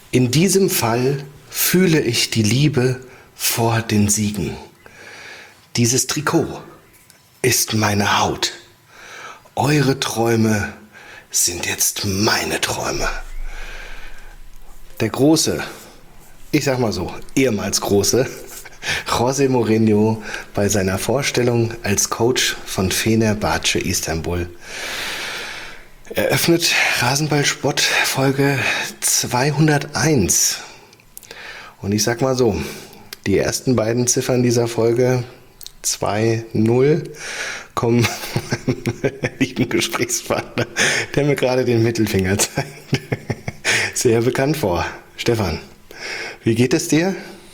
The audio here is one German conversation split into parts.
In diesem Fall fühle ich die Liebe vor den Siegen. Dieses Trikot ist meine Haut. Eure Träume sind jetzt meine Träume. Der große, ich sag mal so, ehemals große, José Mourinho bei seiner Vorstellung als Coach von Fenerbahce Istanbul eröffnet Rasenballsport Folge 201. Und ich sag mal so, die ersten beiden Ziffern dieser Folge 2-0 kommen meinem lieben Gesprächspartner, der mir gerade den Mittelfinger zeigt, sehr bekannt vor. Stefan, wie geht es dir?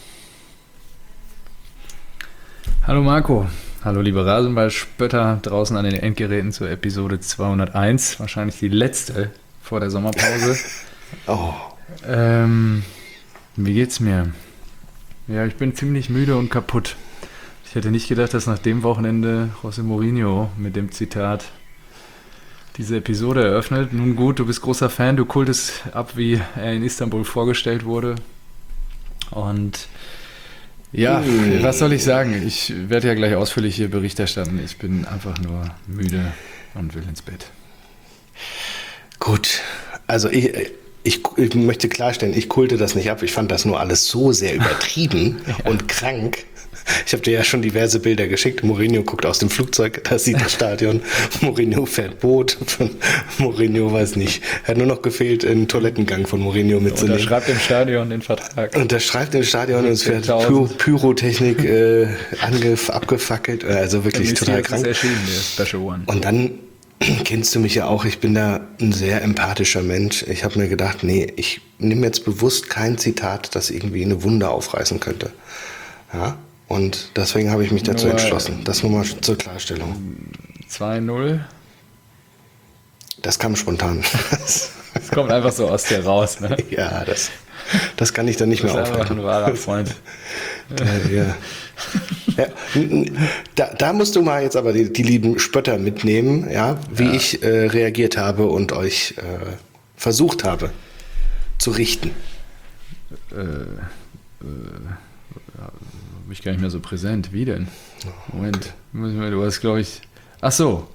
Hallo Marco, hallo liebe Rasenballspötter draußen an den Endgeräten zur Episode 201, wahrscheinlich die letzte vor der Sommerpause. Oh. Wie geht's mir? Ja, ich bin ziemlich müde und kaputt. Ich hätte nicht gedacht, dass nach dem Wochenende José Mourinho mit dem Zitat diese Episode eröffnet. Nun gut, du bist großer Fan, du kultest ab, wie er in Istanbul vorgestellt wurde. Und ja, was soll ich sagen? Ich werde ja gleich ausführlich hier Bericht erstatten. Ich bin einfach nur müde und will ins Bett. Gut, also ich möchte klarstellen, ich kulte das nicht ab. Ich fand das nur alles so sehr übertrieben und krank. Ich habe dir ja schon diverse Bilder geschickt. Mourinho guckt aus dem Flugzeug, da sieht das Stadion. Mourinho fährt Boot. Mourinho weiß nicht. Hat nur noch gefehlt, einen Toilettengang von Mourinho mitzunehmen. Unterschreibt im Stadion den Vertrag. Unterschreibt im Stadion und es wird Pyrotechnik abgefackelt. Also wirklich total krank. Das ist erschienen, der Special One. Und dann kennst du mich ja auch, ich bin da ein sehr empathischer Mensch. Ich habe mir gedacht, nee, ich nehme jetzt bewusst kein Zitat, das irgendwie eine Wunde aufreißen könnte. Ja, und deswegen habe ich mich dazu entschlossen. Das nur mal zur Klarstellung. 2-0. Das kam spontan. Das kommt einfach so aus dir raus, ne? Ja, das kann ich dann nicht mehr aufhalten. Das ist einfach ein wahrer Freund. Ja. Ja, da musst du mal jetzt aber die lieben Spötter mitnehmen, ja, wie ich reagiert habe und euch versucht habe zu richten. Bin ich gar nicht mehr so präsent. Wie denn? Moment, du hast, glaube ich... Ach so.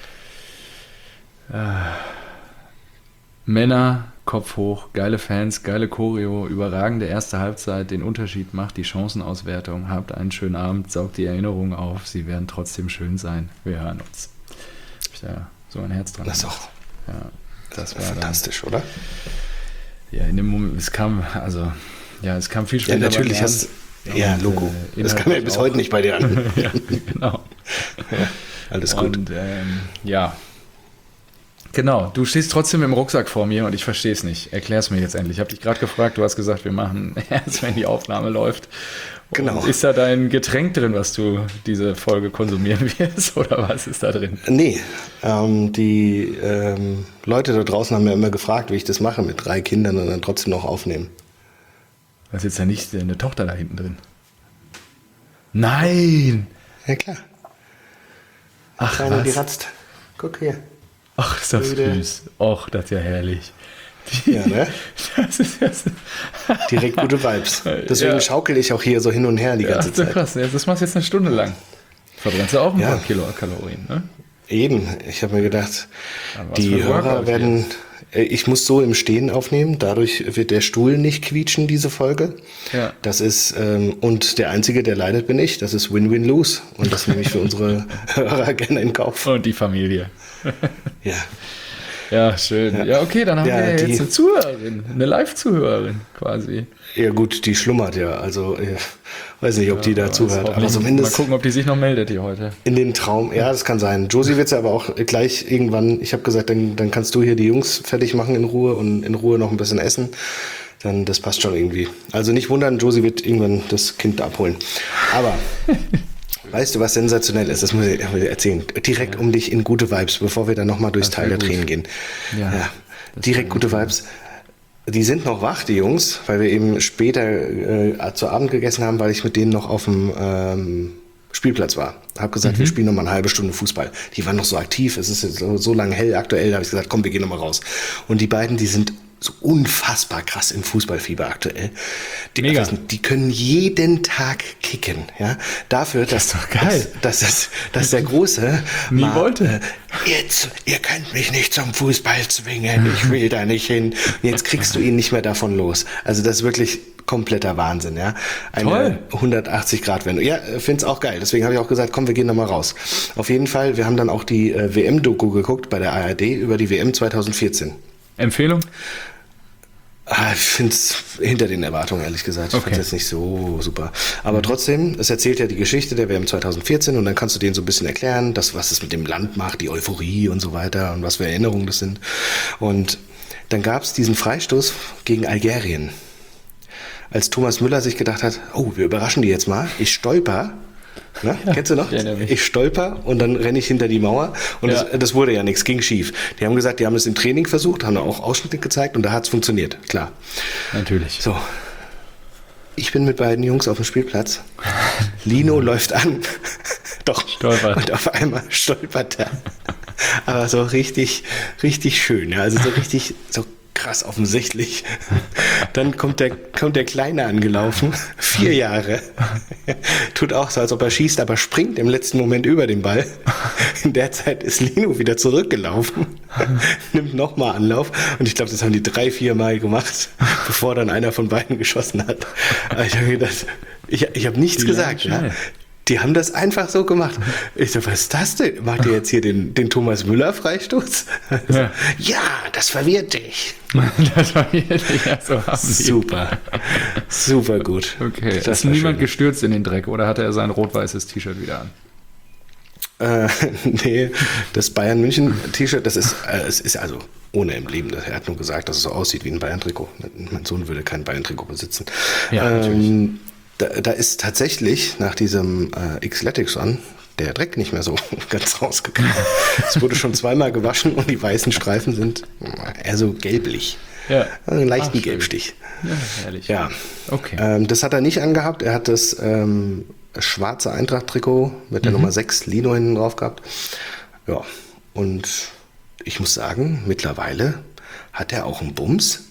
Männer, Kopf hoch, geile Fans, geile Choreo, überragende erste Halbzeit, den Unterschied macht die Chancenauswertung. Habt einen schönen Abend, saugt die Erinnerungen auf, sie werden trotzdem schön sein. Wir hören uns. Hab ich da so ein Herz dran. Das ist auch das war fantastisch, dann, oder? Ja, in dem Moment, es kam viel später. Ja, natürlich hast ja, Logo. Das kam ja bis heute nicht bei dir an. Ja, genau. Ja, alles gut. Und genau, du stehst trotzdem im Rucksack vor mir und ich verstehe es nicht. Erklär es mir jetzt endlich. Ich habe dich gerade gefragt, du hast gesagt, wir machen erst, wenn die Aufnahme läuft. Genau. Und ist da dein Getränk drin, was du diese Folge konsumieren wirst, oder was ist da drin? Nee, die Leute da draußen haben ja immer gefragt, wie ich das mache mit 3 Kindern und dann trotzdem noch aufnehmen. Da sitzt ja nicht eine Tochter da hinten drin. Nein! Ja, klar. Ach, Kleine, was? die ratzt. Guck hier. Ach, ist das süß. Och, das ist ja herrlich. Ja, ne? Das ist ja so. Direkt gute Vibes. Deswegen schaukel ich auch hier so hin und her die ganze Zeit. Krass, das machst du jetzt eine Stunde lang. Verbrennst du auch ein paar Kilokalorien, ne? Eben. Ich habe mir gedacht, die Hörer werden... Ich muss so im Stehen aufnehmen, dadurch wird der Stuhl nicht quietschen, diese Folge. Ja. Das ist, und der Einzige, der leidet, bin ich. Das ist Win-Win-Lose. Und das nehme ich für unsere Hörer gerne in Kauf. Und die Familie. Ja. Ja, schön. Ja, okay, dann haben wir ja jetzt eine Zuhörerin, eine Live-Zuhörerin quasi. Ja gut, die schlummert ja, also weiß nicht, ob die da zuhört, aber zumindest... Mal gucken, ob die sich noch meldet hier heute. In den Traum, ja, das kann sein. Josie wird es aber auch gleich irgendwann, ich habe gesagt, dann kannst du hier die Jungs fertig machen in Ruhe und in Ruhe noch ein bisschen essen, dann das passt schon irgendwie. Also nicht wundern, Josie wird irgendwann das Kind abholen. Aber... Weißt du, was sensationell ist? Das muss ich erzählen. Direkt um dich in gute Vibes, bevor wir dann nochmal durchs Teil der Tränen gehen. Ja, direkt gute Vibes. Die sind noch wach, die Jungs, weil wir eben später zu Abend gegessen haben, weil ich mit denen noch auf dem Spielplatz war. Hab gesagt, wir spielen noch mal eine halbe Stunde Fußball. Die waren noch so aktiv, es ist jetzt so lange hell aktuell, da habe ich gesagt, komm, wir gehen noch mal raus. Und die beiden, die sind so unfassbar krass im Fußballfieber aktuell. Mega. Die können jeden Tag kicken, ja. Dafür, dass, doch geil. dass der Große Nie wollte. Jetzt, ihr könnt mich nicht zum Fußball zwingen, ich will da nicht hin. Jetzt kriegst du ihn nicht mehr davon los. Also das ist wirklich kompletter Wahnsinn, ja. Eine 180-Grad-Wendung. Ja, find's auch geil. Deswegen habe ich auch gesagt, komm, wir gehen da mal raus. Auf jeden Fall, wir haben dann auch die WM-Doku geguckt bei der ARD über die WM 2014. Empfehlung? Ich finde es hinter den Erwartungen, ehrlich gesagt. Ich fand es jetzt nicht so super. Aber trotzdem, es erzählt ja die Geschichte der WM 2014 und dann kannst du denen so ein bisschen erklären, was es mit dem Land macht, die Euphorie und so weiter und was für Erinnerungen das sind. Und dann gab es diesen Freistoß gegen Algerien. Als Thomas Müller sich gedacht hat, oh, wir überraschen die jetzt mal, ich stolper. Na, kennst du noch? Ich stolper und dann renne ich hinter die Mauer und das wurde ja nichts, ging schief. Die haben gesagt, die haben es im Training versucht, haben auch Ausschnitte gezeigt und da hat es funktioniert, klar. Natürlich. So, ich bin mit beiden Jungs auf dem Spielplatz, Lino läuft an, doch, Stolpert. Und auf einmal stolpert er. Aber so richtig, richtig schön, ja, also so richtig, so krass offensichtlich. Dann kommt der Kleine angelaufen, 4 Jahre. Tut auch so, als ob er schießt, aber springt im letzten Moment über den Ball. In der Zeit ist Lino wieder zurückgelaufen, nimmt nochmal Anlauf und ich glaube, das haben die 3-4 Mal gemacht, bevor dann einer von beiden geschossen hat. Aber ich habe gedacht, ich habe nichts gesagt. Ja. Die haben das einfach so gemacht. Ich so, was ist das denn? Macht ihr jetzt hier den Thomas Müller Freistoß? Ja, das verwirrt dich. Das verwirrt dich, ja, so haben die. Super. Super gut. Okay. Das ist niemand gestürzt in den Dreck oder hatte er sein rot-weißes T-Shirt wieder an? Nee, das Bayern-München-T-Shirt, das ist, es ist also ohne Emblem. Er hat nur gesagt, dass es so aussieht wie ein Bayern-Trikot. Mein Sohn würde kein Bayern-Trikot besitzen. Ja, natürlich. Da ist tatsächlich nach diesem Xletics an der Dreck nicht mehr so ganz rausgekommen. Es wurde schon 2-mal gewaschen und die weißen Streifen sind eher so gelblich. Ja. Einen leichten Gelbstich. Ja, herrlich. Ja. Okay. Das hat er nicht angehabt. Er hat das schwarze Eintracht-Trikot mit der Nummer 6 Lino hinten drauf gehabt. Ja, und ich muss sagen, mittlerweile hat er auch einen Bums.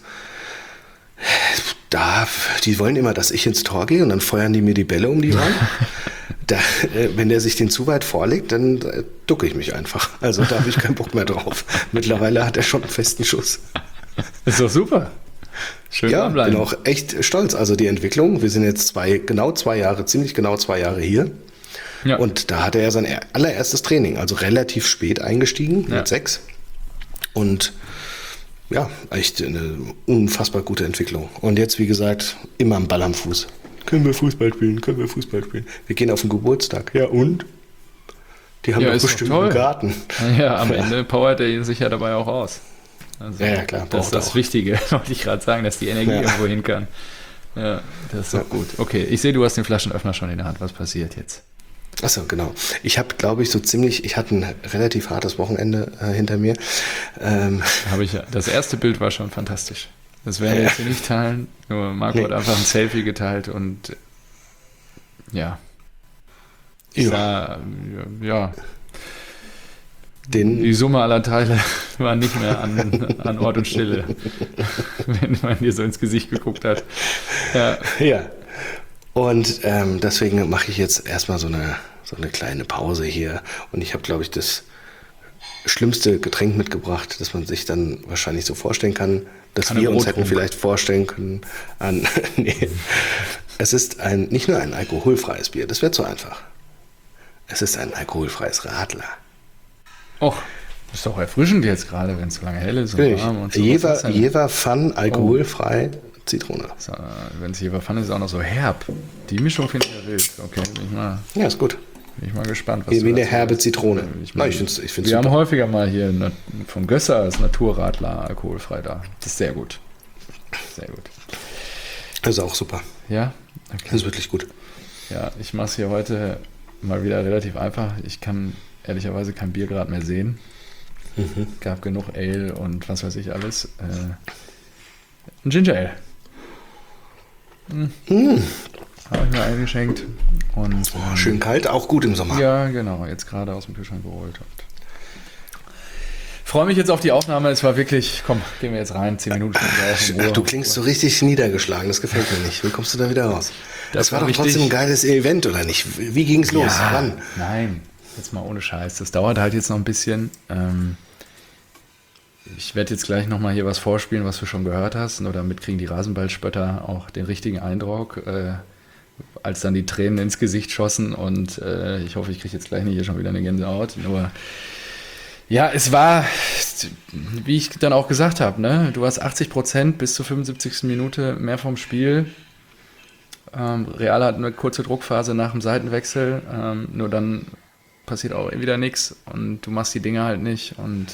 Die wollen immer, dass ich ins Tor gehe und dann feuern die mir die Bälle um die Ohren. Wenn der sich den zu weit vorlegt, dann ducke ich mich einfach. Also da habe ich keinen Bock mehr drauf. Mittlerweile hat er schon einen festen Schuss. Ist doch super. Schön Ja, dranbleiben. bin auch echt stolz. Also die Entwicklung, wir sind jetzt ziemlich genau 2 Jahre hier. Ja. Und da hatte er sein allererstes Training, also relativ spät eingestiegen, mit 6. Und ja, echt eine unfassbar gute Entwicklung. Und jetzt, wie gesagt, immer am Ball am Fuß. Können wir Fußball spielen? Wir gehen auf den Geburtstag. Ja, und? Die haben Ja, doch ist doch bestimmt toll. einen Garten. Ja, am Ende powert er ihn sich ja dabei auch aus. Also, Ja, klar, das ist braucht das auch. Wichtige, wollte ich gerade sagen, dass die Energie irgendwo hin kann. Ja, das ist doch gut. Okay, ich sehe, du hast den Flaschenöffner schon in der Hand. Was passiert jetzt? Achso, genau. Ich habe, glaube ich, ich hatte ein relativ hartes Wochenende hinter mir. Habe ich ja. Das erste Bild war schon fantastisch. Das werden wir jetzt hier nicht teilen. Nur Marco hat einfach ein Selfie geteilt und ja. Ich sah, ja. Die Summe aller Teile war nicht mehr an Ort und Stille, wenn man dir so ins Gesicht geguckt hat. Ja. Ja. Und deswegen mache ich jetzt erstmal so eine kleine Pause hier. Und ich habe, glaube ich, das schlimmste Getränk mitgebracht, das man sich dann wahrscheinlich so vorstellen kann, dass wir uns hätten vielleicht vorstellen können. Nee. Es ist nicht nur ein alkoholfreies Bier, das wäre zu einfach. Es ist ein alkoholfreies Radler. Och, ist doch erfrischend jetzt gerade, wenn es so lange hell ist und warm und so. Jever Fun, alkoholfrei, Zitrone. So, wenn es Jever Fun ist, auch noch so herb. Die Mischung finde ich ja wild. Okay, Ja, ist gut. bin ich mal gespannt. Was Wie eine dazu herbe sagst. Zitrone. Ich meine, Ich find's wir super. haben häufiger mal hier vom Gösser als Naturradler alkoholfrei da. Das ist sehr gut. Sehr gut. Das ist auch super. Ja? Das Okay. ist wirklich gut. Ja, ich mache es hier heute mal wieder relativ einfach. Ich kann ehrlicherweise kein Bier gerade mehr sehen. Gab genug Ale und was weiß ich alles. Ein Ginger Ale. Habe ich mir eingeschenkt. Und, Schön kalt, auch gut im Sommer. Ja, genau. Jetzt gerade aus dem Kühlschrank geholt. Und freue mich jetzt auf die Aufnahme. Es war wirklich, komm, gehen wir jetzt rein, 10 Minuten. Ach, du klingst so richtig niedergeschlagen, das gefällt mir nicht. Wie kommst du da wieder raus? Das war doch richtig. Trotzdem ein geiles Event, oder nicht? Wie ging's los? Wann? Nein, jetzt mal ohne Scheiß. Das dauert halt jetzt noch ein bisschen. Ich werde jetzt gleich nochmal hier was vorspielen, was du schon gehört hast. Nur damit kriegen die Rasenballspötter auch den richtigen Eindruck, als dann die Tränen ins Gesicht schossen. Und ich hoffe, ich kriege jetzt gleich nicht hier schon wieder eine Gänsehaut. Nur, ja, es war, wie ich dann auch gesagt habe, ne? Du hast 80% bis zur 75. Minute mehr vom Spiel. Real hat eine kurze Druckphase nach dem Seitenwechsel. Nur dann passiert auch wieder nichts. Und du machst die Dinge halt nicht. Und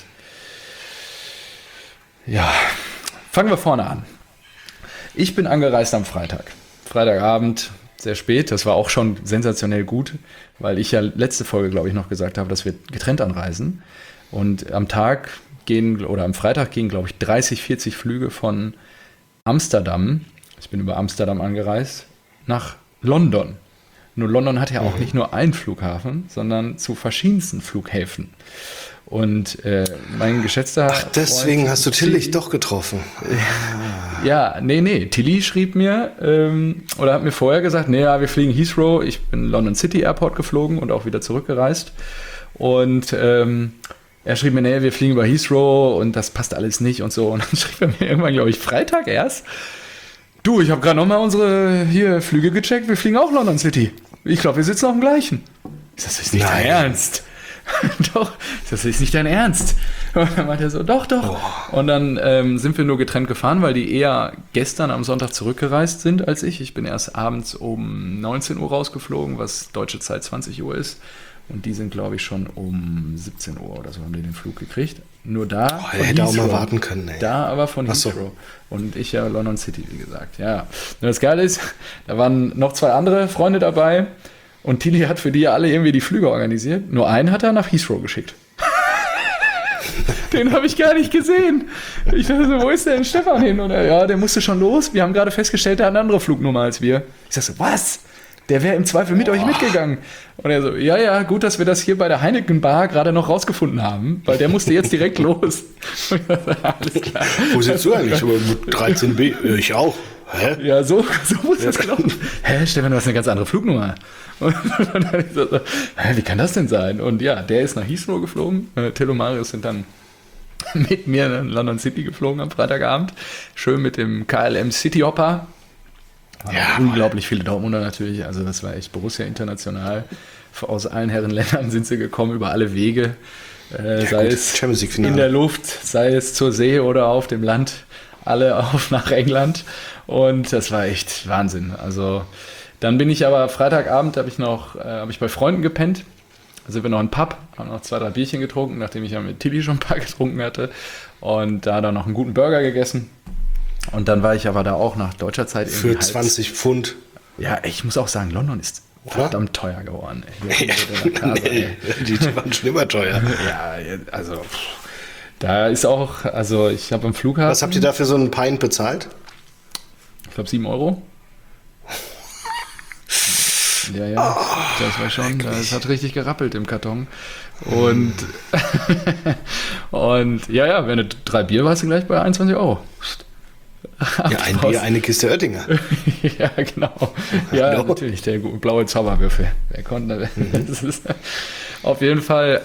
ja, fangen wir vorne an. Ich bin angereist am Freitagabend, sehr spät. Das war auch schon sensationell gut, weil ich ja letzte Folge, glaube ich, noch gesagt habe, dass wir getrennt anreisen. Und am Freitag gingen, glaube ich, 30, 40 Flüge von Amsterdam, ich bin über Amsterdam angereist, nach London. Nur London hat ja auch nicht nur einen Flughafen, sondern zu verschiedensten Flughäfen. Und mein geschätzter Ach, deswegen Freund, hast du Tillich doch getroffen. Ja, nee. Tilly schrieb mir oder hat mir vorher gesagt, wir fliegen Heathrow. Ich bin London City Airport geflogen und auch wieder zurückgereist. Und er schrieb mir, wir fliegen über Heathrow und das passt alles nicht und so. Und dann schrieb er mir irgendwann, glaube ich, Freitag erst. Du, ich habe gerade nochmal unsere Flüge gecheckt. Wir fliegen auch London City. Ich glaube, wir sitzen auf dem gleichen. Das ist nicht dein Ernst. Doch, das ist nicht dein Ernst. Und dann meinte er so, doch. Oh. Und dann sind wir nur getrennt gefahren, weil die eher gestern am Sonntag zurückgereist sind als ich. Ich bin erst abends um 19 Uhr rausgeflogen, was deutsche Zeit 20 Uhr ist. Und die sind, glaube ich, schon um 17 Uhr oder so haben die den Flug gekriegt. Nur da er hätte auch mal warten können. Ey. Da aber von Heathrow. So. Und ich ja London City, wie gesagt. Ja. Nur das Geile ist, da waren noch 2 andere Freunde dabei. Und Tilly hat für die ja alle irgendwie die Flüge organisiert. Nur einen hat er nach Heathrow geschickt. Den habe ich gar nicht gesehen. Ich dachte so, wo ist denn Stefan hin? Und der musste schon los. Wir haben gerade festgestellt, der hat eine andere Flugnummer als wir. Ich sag so, was? Der wäre im Zweifel mit euch mitgegangen. Und er so, ja, gut, dass wir das hier bei der Heineken Bar gerade noch rausgefunden haben, weil der musste jetzt direkt los. Und ich dachte, alles klar. Wo sitzt du eigentlich? Mit 13b? Ich auch. Hä? Ja, so muss das glauben. Hä, Stefan, du hast eine ganz andere Flugnummer. Und dann ich so, wie kann das denn sein? Und ja, der ist nach Heathrow geflogen. Till und Marius sind dann mit mir in London City geflogen am Freitagabend. Schön mit dem KLM City Hopper. Ja, unglaublich viele Dortmunder natürlich. Also das war echt Borussia international. Aus allen Herrenländern sind sie gekommen, über alle Wege. Sei es in der Luft, sei es zur See oder auf dem Land. Alle auf nach England. Und das war echt Wahnsinn. Also dann bin ich aber Freitagabend, habe ich bei Freunden gepennt. Da sind wir noch in den Pub, haben noch 2, 3 Bierchen getrunken, nachdem ich ja mit Tilly schon ein paar getrunken hatte. Und da dann noch einen guten Burger gegessen. Und dann war ich aber da auch nach deutscher Zeit irgendwie für 20 Pfund. Ja, ich muss auch sagen, London ist verdammt teuer geworden. Die waren schlimmer teuer. Ja, also da ist auch, also ich habe am Flughafen... Was habt ihr da für so einen Pint bezahlt? Ich glaube 7 Euro. Ja, das war schon, das hat richtig gerappelt im Karton. Und, und ja, wenn du 3 Bier warst, du gleich bei 21 Euro. Ja, ein Bier, eine Kiste Oettinger. Ja, genau. Ja, no. Natürlich, der blaue Zauberwürfel. Wer konnte, das ist auf jeden Fall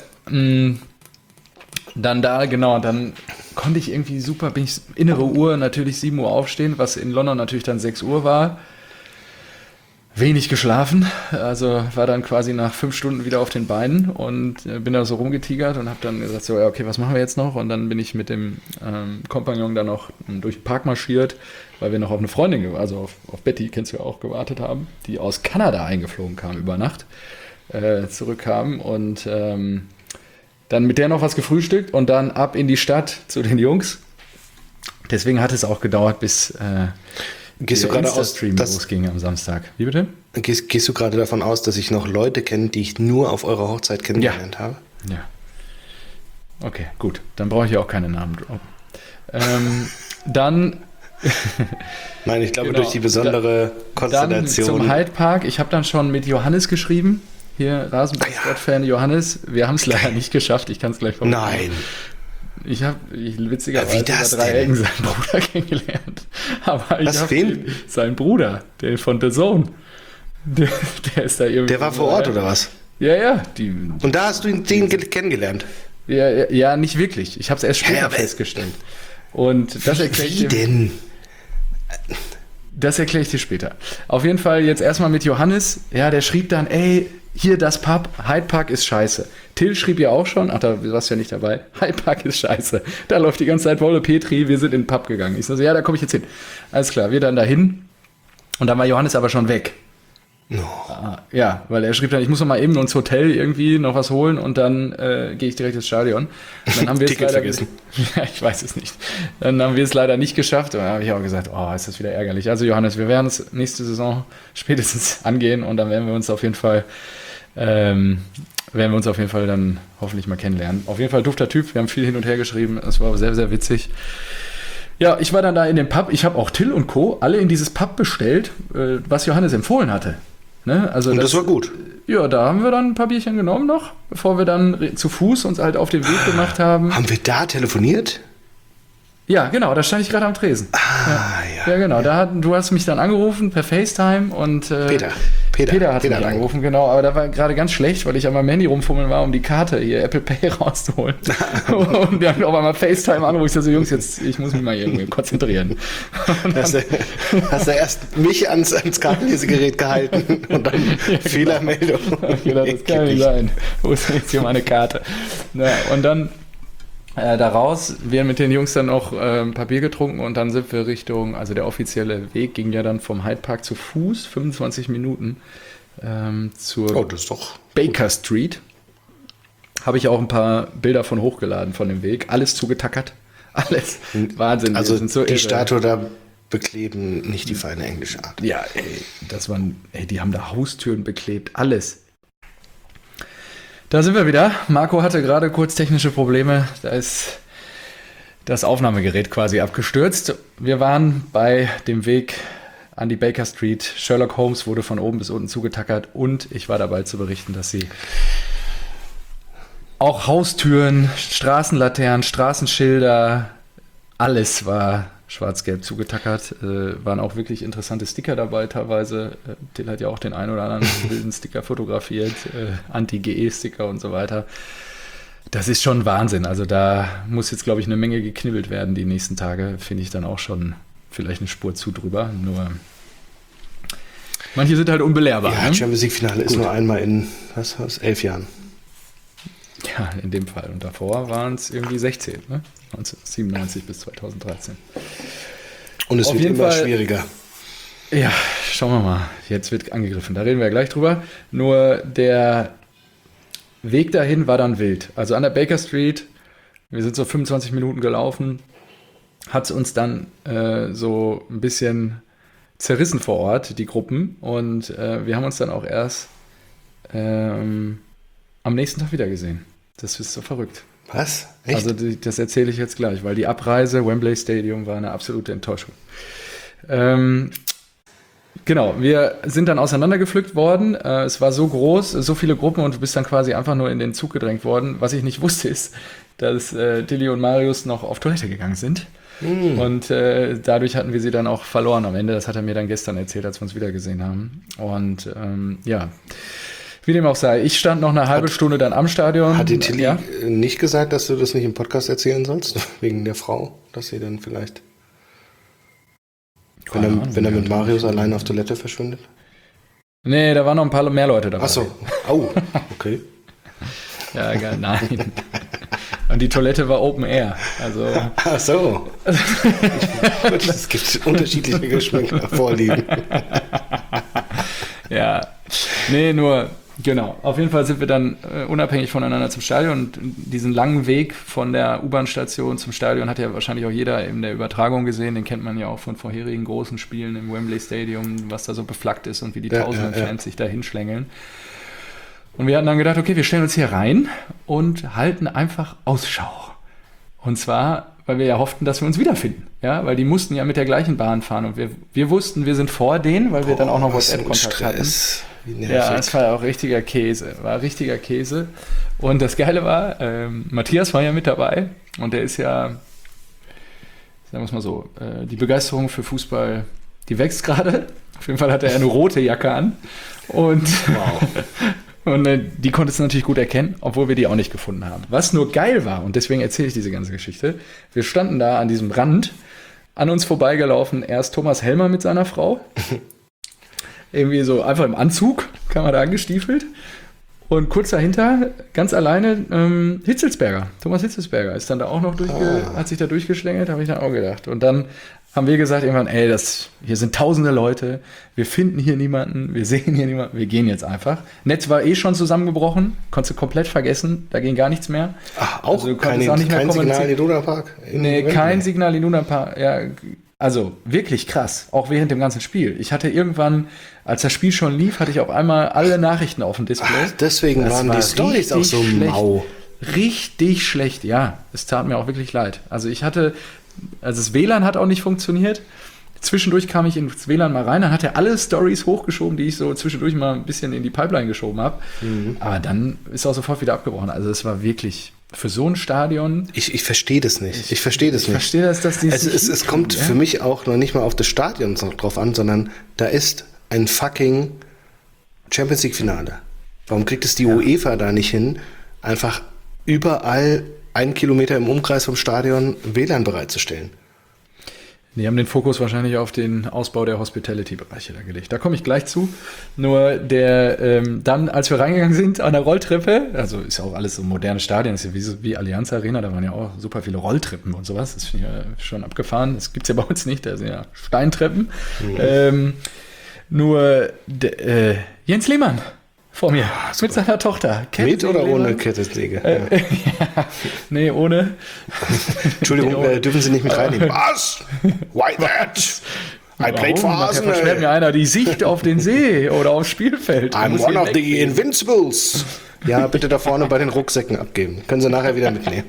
dann da, genau, dann konnte ich irgendwie bin ich innere Uhr natürlich 7 Uhr aufstehen, was in London natürlich dann 6 Uhr war. Wenig geschlafen, also war dann quasi nach 5 Stunden wieder auf den Beinen und bin da so rumgetigert und habe dann gesagt, so, ja, okay, was machen wir jetzt noch? Und dann bin ich mit dem Kompagnon dann noch durch den Park marschiert, weil wir noch auf eine Freundin, also auf Betty, kennst du ja auch, gewartet haben, die aus Kanada eingeflogen kam über Nacht, zurückkam und dann mit der noch was gefrühstückt und dann ab in die Stadt zu den Jungs. Deswegen hat es auch gedauert, bis... Gehst du gerade aus, dass losging am Samstag. Wie bitte? Gehst du gerade davon aus, dass ich noch Leute kenne, die ich nur auf eurer Hochzeit kennengelernt habe? Ja. Okay, gut. Dann brauche ich auch keine Namen droppen. Dann... Nein, ich glaube, durch die besondere Konstellation... Dann zum Hyde Park. Ich habe dann schon mit Johannes geschrieben. Hier, Rasenball-Sport-Fan Johannes. Wir haben es leider nicht geschafft. Ich kann es gleich vorstellen. Nein. witzigerweise Wie das über 3 denn? Ecken seinen Bruder kennengelernt. Aber ich Was, habe wen? seinen Bruder, der von The Zone. Der ist da irgendwie. Der war vor Ort, oder was? Ja. Und da hast du den kennengelernt? Ja, nicht wirklich. Ich habe es erst später aber- festgestellt. Und das erkläre ich Wie dir. denn? Das erkläre ich dir später. Auf jeden Fall jetzt erstmal mit Johannes. Ja, der schrieb dann, ey, hier das Pub, Hyde Park ist scheiße. Till schrieb ja auch schon, ach, da warst du ja nicht dabei, Hyde Park ist scheiße. Da läuft die ganze Zeit Wolle Petri, wir sind in den Pub gegangen. Ich so, ja, da komme ich jetzt hin. Alles klar, wir dann dahin. Und dann war Johannes aber schon weg. No. Ja, weil er schrieb dann, ich muss noch mal eben ins Hotel irgendwie noch was holen und dann gehe ich direkt ins Stadion. Und dann haben wir es Ticket leider vergessen. Ja, ich weiß es nicht. Dann haben wir es leider nicht geschafft und dann habe ich auch gesagt, oh, ist das wieder ärgerlich. Also Johannes, wir werden es nächste Saison spätestens angehen und dann werden wir uns auf jeden Fall dann hoffentlich mal kennenlernen. Auf jeden Fall dufter Typ, wir haben viel hin und her geschrieben, es war sehr, sehr witzig. Ja, ich war dann da in dem Pub, ich habe auch Till und Co. alle in dieses Pub bestellt, was Johannes empfohlen hatte. Ne? Also Und das war gut. Ja, da haben wir dann ein paar Bierchen genommen noch, bevor wir dann zu Fuß uns halt auf den Weg gemacht haben. Haben wir da telefoniert? Ja, genau, da stand ich gerade am Tresen. Ja, genau, du hast mich dann angerufen per FaceTime und Peter hat mich angerufen, genau, aber da war gerade ganz schlecht, weil ich an meinem Handy rumfummeln war, um die Karte hier, Apple Pay rauszuholen. Und wir haben auf einmal FaceTime angerufen, ich so, Jungs, jetzt, ich muss mich mal irgendwie konzentrieren. Hast du erst mich ans Kartenlesegerät gehalten und dann Fehlermeldung. Genau, das kann nicht sein. Wo ist denn jetzt hier meine Karte? Na, und dann daraus, wir haben mit den Jungs dann auch ein paar Bier getrunken und dann sind wir Richtung, also der offizielle Weg ging ja dann vom Hyde Park zu Fuß, 25 Minuten zur Das ist doch Baker Street. Habe ich auch ein paar Bilder von hochgeladen von dem Weg. Alles zugetackert. Alles. Wahnsinn. Also wir sind so die irre. Statue da bekleben nicht die feine englische Art. Ja, die haben da Haustüren beklebt. Alles. Da sind wir wieder. Marco hatte gerade kurz technische Probleme. Da ist das Aufnahmegerät quasi abgestürzt. Wir waren bei dem Weg an die Baker Street. Sherlock Holmes wurde von oben bis unten zugetackert und ich war dabei zu berichten, dass sie auch Haustüren, Straßenlaternen, Straßenschilder, alles war schwarz-gelb zugetackert. Waren auch wirklich interessante Sticker dabei teilweise. Till hat ja auch den einen oder anderen wilden Sticker fotografiert, Anti-GE-Sticker und so weiter. Das ist schon Wahnsinn. Also da muss jetzt, glaube ich, eine Menge geknibbelt werden die nächsten Tage. Finde ich dann auch schon vielleicht eine Spur zu drüber. Nur manche sind halt unbelehrbar. Ja, Ne? Champions League-Finale ist nur einmal in 11 Jahren. Ja, in dem Fall. Und davor waren es irgendwie 16, ne? 1997 bis 2013. Und es Auf wird jeden immer Fall schwieriger. Ja, schauen wir mal. Jetzt wird angegriffen. Da reden wir ja gleich drüber. Nur der Weg dahin war dann wild. Also an der Baker Street, wir sind so 25 Minuten gelaufen, hat es uns dann so ein bisschen zerrissen vor Ort, die Gruppen. Und wir haben uns dann auch erst am nächsten Tag wieder gesehen. Das ist so verrückt. Was? Echt? Also das erzähle ich jetzt gleich, weil die Abreise, Wembley Stadium, war eine absolute Enttäuschung. Genau, wir sind dann auseinandergepflückt worden. Es war so groß, so viele Gruppen und du bist dann quasi einfach nur in den Zug gedrängt worden. Was ich nicht wusste ist, dass Tilly und Marius noch auf Toilette gegangen sind. Und dadurch hatten wir sie dann auch verloren am Ende. Das hat er mir dann gestern erzählt, als wir uns wiedergesehen haben. Und ja, wie dem auch sei. Ich stand noch eine halbe Stunde dann am Stadion. Hat dir Tilly Ja? nicht gesagt, dass du das nicht im Podcast erzählen sollst? Wegen der Frau? Dass sie dann vielleicht... Wenn er mit Marius allein auf Toilette verschwindet? Nee, da waren noch ein paar mehr Leute dabei. Ach so. Oh, okay. Ja, egal, nein. Und die Toilette war Open Air. Also Ach so. Gut, es gibt unterschiedliche Geschmäcker, Vorlieben. ja, nee, nur, genau. Auf jeden Fall sind wir dann unabhängig voneinander zum Stadion und diesen langen Weg von der U-Bahn-Station zum Stadion hat ja wahrscheinlich auch jeder in der Übertragung gesehen. Den kennt man ja auch von vorherigen großen Spielen im Wembley Stadium, was da so beflaggt ist und wie die tausenden Fans sich da hinschlängeln. Und wir hatten dann gedacht, okay, wir stellen uns hier rein und halten einfach Ausschau. Und zwar, weil wir ja hofften, dass wir uns wiederfinden. Ja, weil die mussten ja mit der gleichen Bahn fahren und wir wussten, wir sind vor denen, weil wir dann auch noch WhatsApp-Kontakt hatten. Wie nervig. Ja, es war auch richtiger Käse. Und das Geile war, Matthias war ja mit dabei und der ist ja, sagen wir es mal so, die Begeisterung für Fußball, die wächst gerade. Auf jeden Fall hat er eine rote Jacke an und, und die konntest du natürlich gut erkennen, obwohl wir die auch nicht gefunden haben. Was nur geil war, und deswegen erzähle ich diese ganze Geschichte, wir standen da an diesem Rand, an uns vorbeigelaufen, erst Thomas Helmer mit seiner Frau, irgendwie so einfach im Anzug, kam er da angestiefelt. Und kurz dahinter, ganz alleine, Thomas Hitzelsberger ist dann da auch noch hat sich da durchgeschlängelt, habe ich dann auch gedacht. Und dann haben wir gesagt irgendwann, hier sind tausende Leute, wir finden hier niemanden, wir sehen hier niemanden, wir gehen jetzt einfach. Netz war schon zusammengebrochen, konntest du komplett vergessen, da ging gar nichts mehr. Ach, auch, also, kein Signal in Luna Park? Nee, kein Signal in Luna Park, ja. Also wirklich krass, auch während dem ganzen Spiel. Ich hatte irgendwann, als das Spiel schon lief, hatte ich auf einmal alle Nachrichten auf dem Display. Ach, deswegen waren die Storys auch so mau. Richtig schlecht, ja. Es tat mir auch wirklich leid. Also das WLAN hat auch nicht funktioniert. Zwischendurch kam ich ins WLAN mal rein, dann hat er alle Stories hochgeschoben, die ich so zwischendurch mal ein bisschen in die Pipeline geschoben habe. Aber dann ist er auch sofort wieder abgebrochen. Also es war wirklich... Für so ein Stadion. Ich verstehe das nicht. Ich verstehe das, dass die es kommt für mich auch noch nicht mal auf das Stadion drauf an, sondern da ist ein fucking Champions League Finale. Warum kriegt es die UEFA da nicht hin, einfach überall 1 Kilometer im Umkreis vom Stadion WLAN bereitzustellen? Die haben den Fokus wahrscheinlich auf den Ausbau der Hospitality-Bereiche da gelegt. Da komme ich gleich zu. Nur dann, als wir reingegangen sind an der Rolltreppe, also ist ja auch alles so moderne Stadien, ist ja wie Allianz Arena, da waren ja auch super viele Rolltreppen und sowas. Das finde ich ja schon abgefahren. Das gibt es ja bei uns nicht, da sind ja Steintreppen. Jens Lehmann vor mir, mit seiner Tochter. Mit oder ohne Kettensäge? Nee, ohne. Entschuldigung, dürfen Sie nicht mit reinnehmen. Was? Why that? I played for Arsenal. Versperrt mir einer die Sicht auf den See oder aufs Spielfeld. I'm one of the Invincibles. Ja, bitte da vorne bei den Rucksäcken abgeben. Können Sie nachher wieder mitnehmen.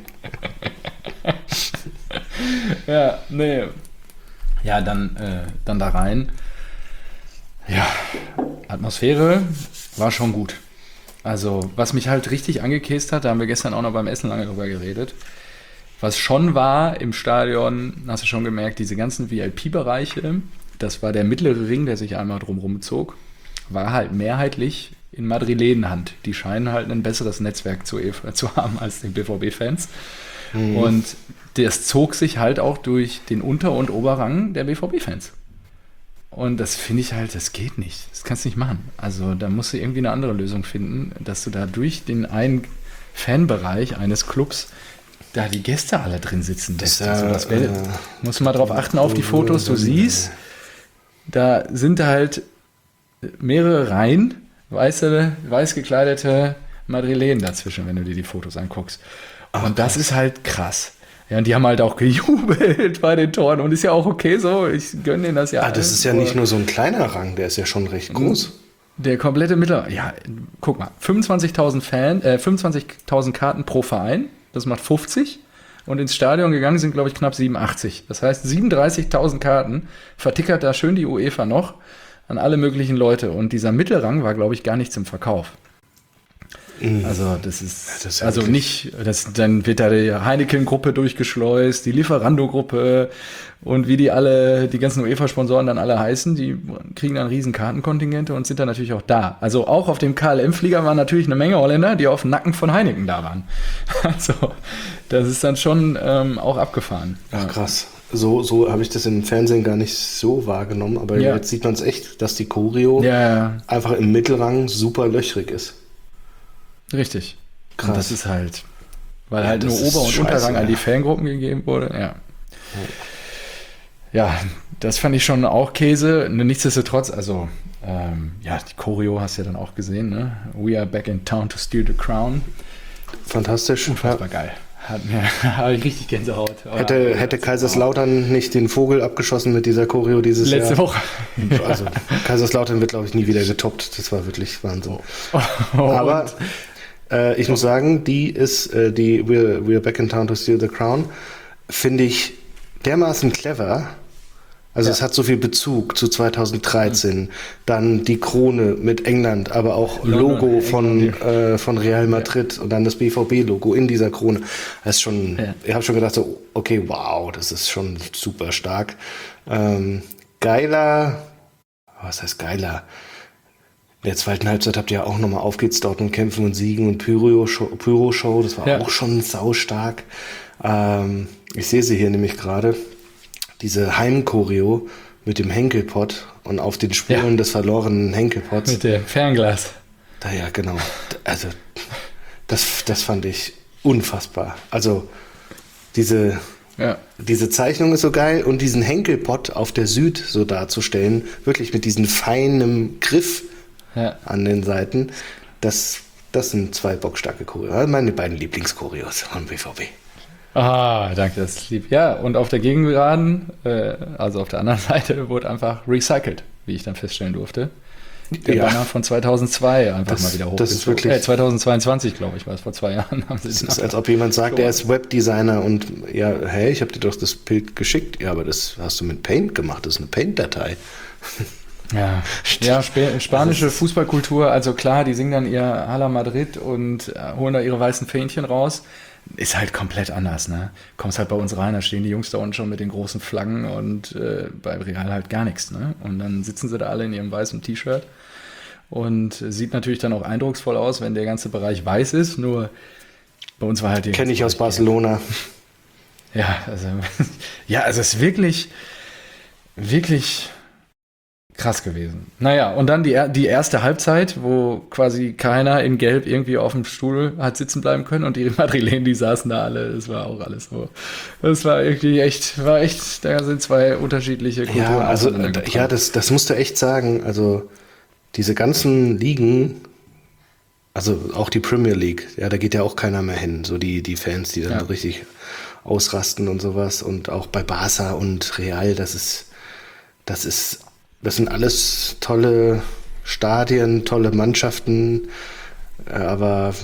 Ja, nee. Ja, dann da rein. Ja, Atmosphäre war schon gut. Also, was mich halt richtig angekäst hat, da haben wir gestern auch noch beim Essen lange drüber geredet, was schon war im Stadion, hast du schon gemerkt, diese ganzen VIP-Bereiche, das war der mittlere Ring, der sich einmal drumherum zog, war halt mehrheitlich in Madrilenhand. Die scheinen halt ein besseres Netzwerk zu haben als die BVB-Fans. Und das zog sich halt auch durch den Unter- und Oberrang der BVB-Fans. Und das finde ich halt, das geht nicht. Das kannst du nicht machen. Also da musst du irgendwie eine andere Lösung finden, dass du da durch den einen Fanbereich eines Clubs da die Gäste alle drin sitzen lässt. Musst du mal drauf achten auf die Fotos. Du siehst, da sind halt mehrere Reihen, weiß gekleidete Madrilenen dazwischen, wenn du dir die Fotos anguckst. Und das ist halt krass. Ja, und die haben halt auch gejubelt bei den Toren und ist ja auch okay so, ich gönne denen das ja. Das ist ja nicht nur so ein kleiner Rang, der ist ja schon recht groß. Der komplette guck mal, 25.000 Karten pro Verein, das macht 50 und ins Stadion gegangen sind, glaube ich, knapp 87. Das heißt, 37.000 Karten vertickert da schön die UEFA noch an alle möglichen Leute und dieser Mittelrang war, glaube ich, gar nichts im Verkauf. Also das ist also nicht, dann wird da die Heineken-Gruppe durchgeschleust, die Lieferando-Gruppe und wie die ganzen UEFA-Sponsoren dann alle heißen, die kriegen dann riesen Kartenkontingente und sind dann natürlich auch da. Also auch auf dem KLM-Flieger waren natürlich eine Menge Holländer, die auf dem Nacken von Heineken da waren. Also das ist dann schon auch abgefahren. Ach krass. So habe ich das im Fernsehen gar nicht so wahrgenommen, aber jetzt sieht man es echt, dass die Choreo einfach im Mittelrang super löchrig ist. Richtig. Krass. Und das ist halt, weil halt nur Ober- und Unterrang an die Fangruppen gegeben wurde. Ja, das fand ich schon auch Käse. Nichtsdestotrotz, also die Choreo hast du ja dann auch gesehen. Ne? We are back in town to steal the crown. Fantastisch. Unfassbar geil. Habe ich richtig Gänsehaut. Hätte Kaiserslautern nicht den Vogel abgeschossen mit dieser Choreo dieses Jahr? Letzte Woche. Also Kaiserslautern wird, glaube ich, nie wieder getoppt. Das war wirklich Wahnsinn. Aber ich muss sagen, die ist die We're back in town to steal the crown, finde ich dermaßen clever, Also es hat so viel Bezug zu 2013. Dann die Krone mit England, aber auch Logo von Real Madrid und dann das BVB-Logo in dieser Krone. Das ist schon, ich habe schon gedacht, so, okay, wow, das ist schon super stark. Geiler, was heißt geiler? In der zweiten Halbzeit habt ihr ja auch nochmal Auf geht's Dortmund kämpfen und siegen und Pyro-Show, das war auch schon saustark. Ich sehe sie hier nämlich gerade. Diese Heimchoreo mit dem Henkelpott und auf den Spuren des verlorenen Henkelpotts. Mit dem Fernglas. Ja, genau. Also, das fand ich unfassbar. Also, diese Zeichnung ist so geil und diesen Henkelpott auf der Süd so darzustellen, wirklich mit diesem feinen Griff an den Seiten, das sind 2 bockstarke Choreos. Meine beiden Lieblingschoreos von BVB. Ah, danke, das ist lieb. Ja, und auf der Gegengeraden, also auf der anderen Seite, wurde einfach recycelt, wie ich dann feststellen durfte. Der Banner von 2002 einfach mal wieder hochgezogen. Das ist wirklich 2022, glaube ich, war es, vor 2 Jahren. Haben sie das ist, als ob jemand sagt, der ist Webdesigner und ich habe dir doch das Bild geschickt. Ja, aber das hast du mit Paint gemacht, das ist eine Paint-Datei. Ja, spanische Fußballkultur, also klar, die singen dann ihr Hala Madrid und holen da ihre weißen Fähnchen raus. Ist halt komplett anders, ne? Kommst halt bei uns rein, da stehen die Jungs da unten schon mit den großen Flaggen und bei Real halt gar nichts, ne? Und dann sitzen sie da alle in ihrem weißen T-Shirt und sieht natürlich dann auch eindrucksvoll aus, wenn der ganze Bereich weiß ist, nur bei uns war halt... Kenne ich aus Barcelona. Ja, also es ist wirklich krass gewesen. Naja, und dann die erste Halbzeit, wo quasi keiner in Gelb irgendwie auf dem Stuhl hat sitzen bleiben können und die Madrilenen, die saßen da alle, das war auch alles so. Das war irgendwie echt, da sind 2 unterschiedliche Kulturen. Ja, also, das musst du echt sagen, also diese ganzen Ligen, also auch die Premier League, ja, da geht ja auch keiner mehr hin, so die Fans, die dann so richtig ausrasten und sowas und auch bei Barca und Real, das sind alles tolle Stadien, tolle Mannschaften, aber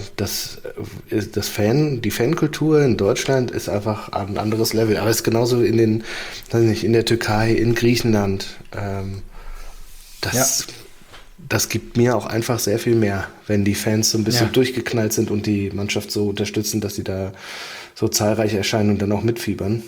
die Fankultur in Deutschland ist einfach ein anderes Level. Aber es ist genauso in der Türkei, in Griechenland. Das gibt mir auch einfach sehr viel mehr, wenn die Fans so ein bisschen durchgeknallt sind und die Mannschaft so unterstützen, dass sie da so zahlreich erscheinen und dann auch mitfiebern.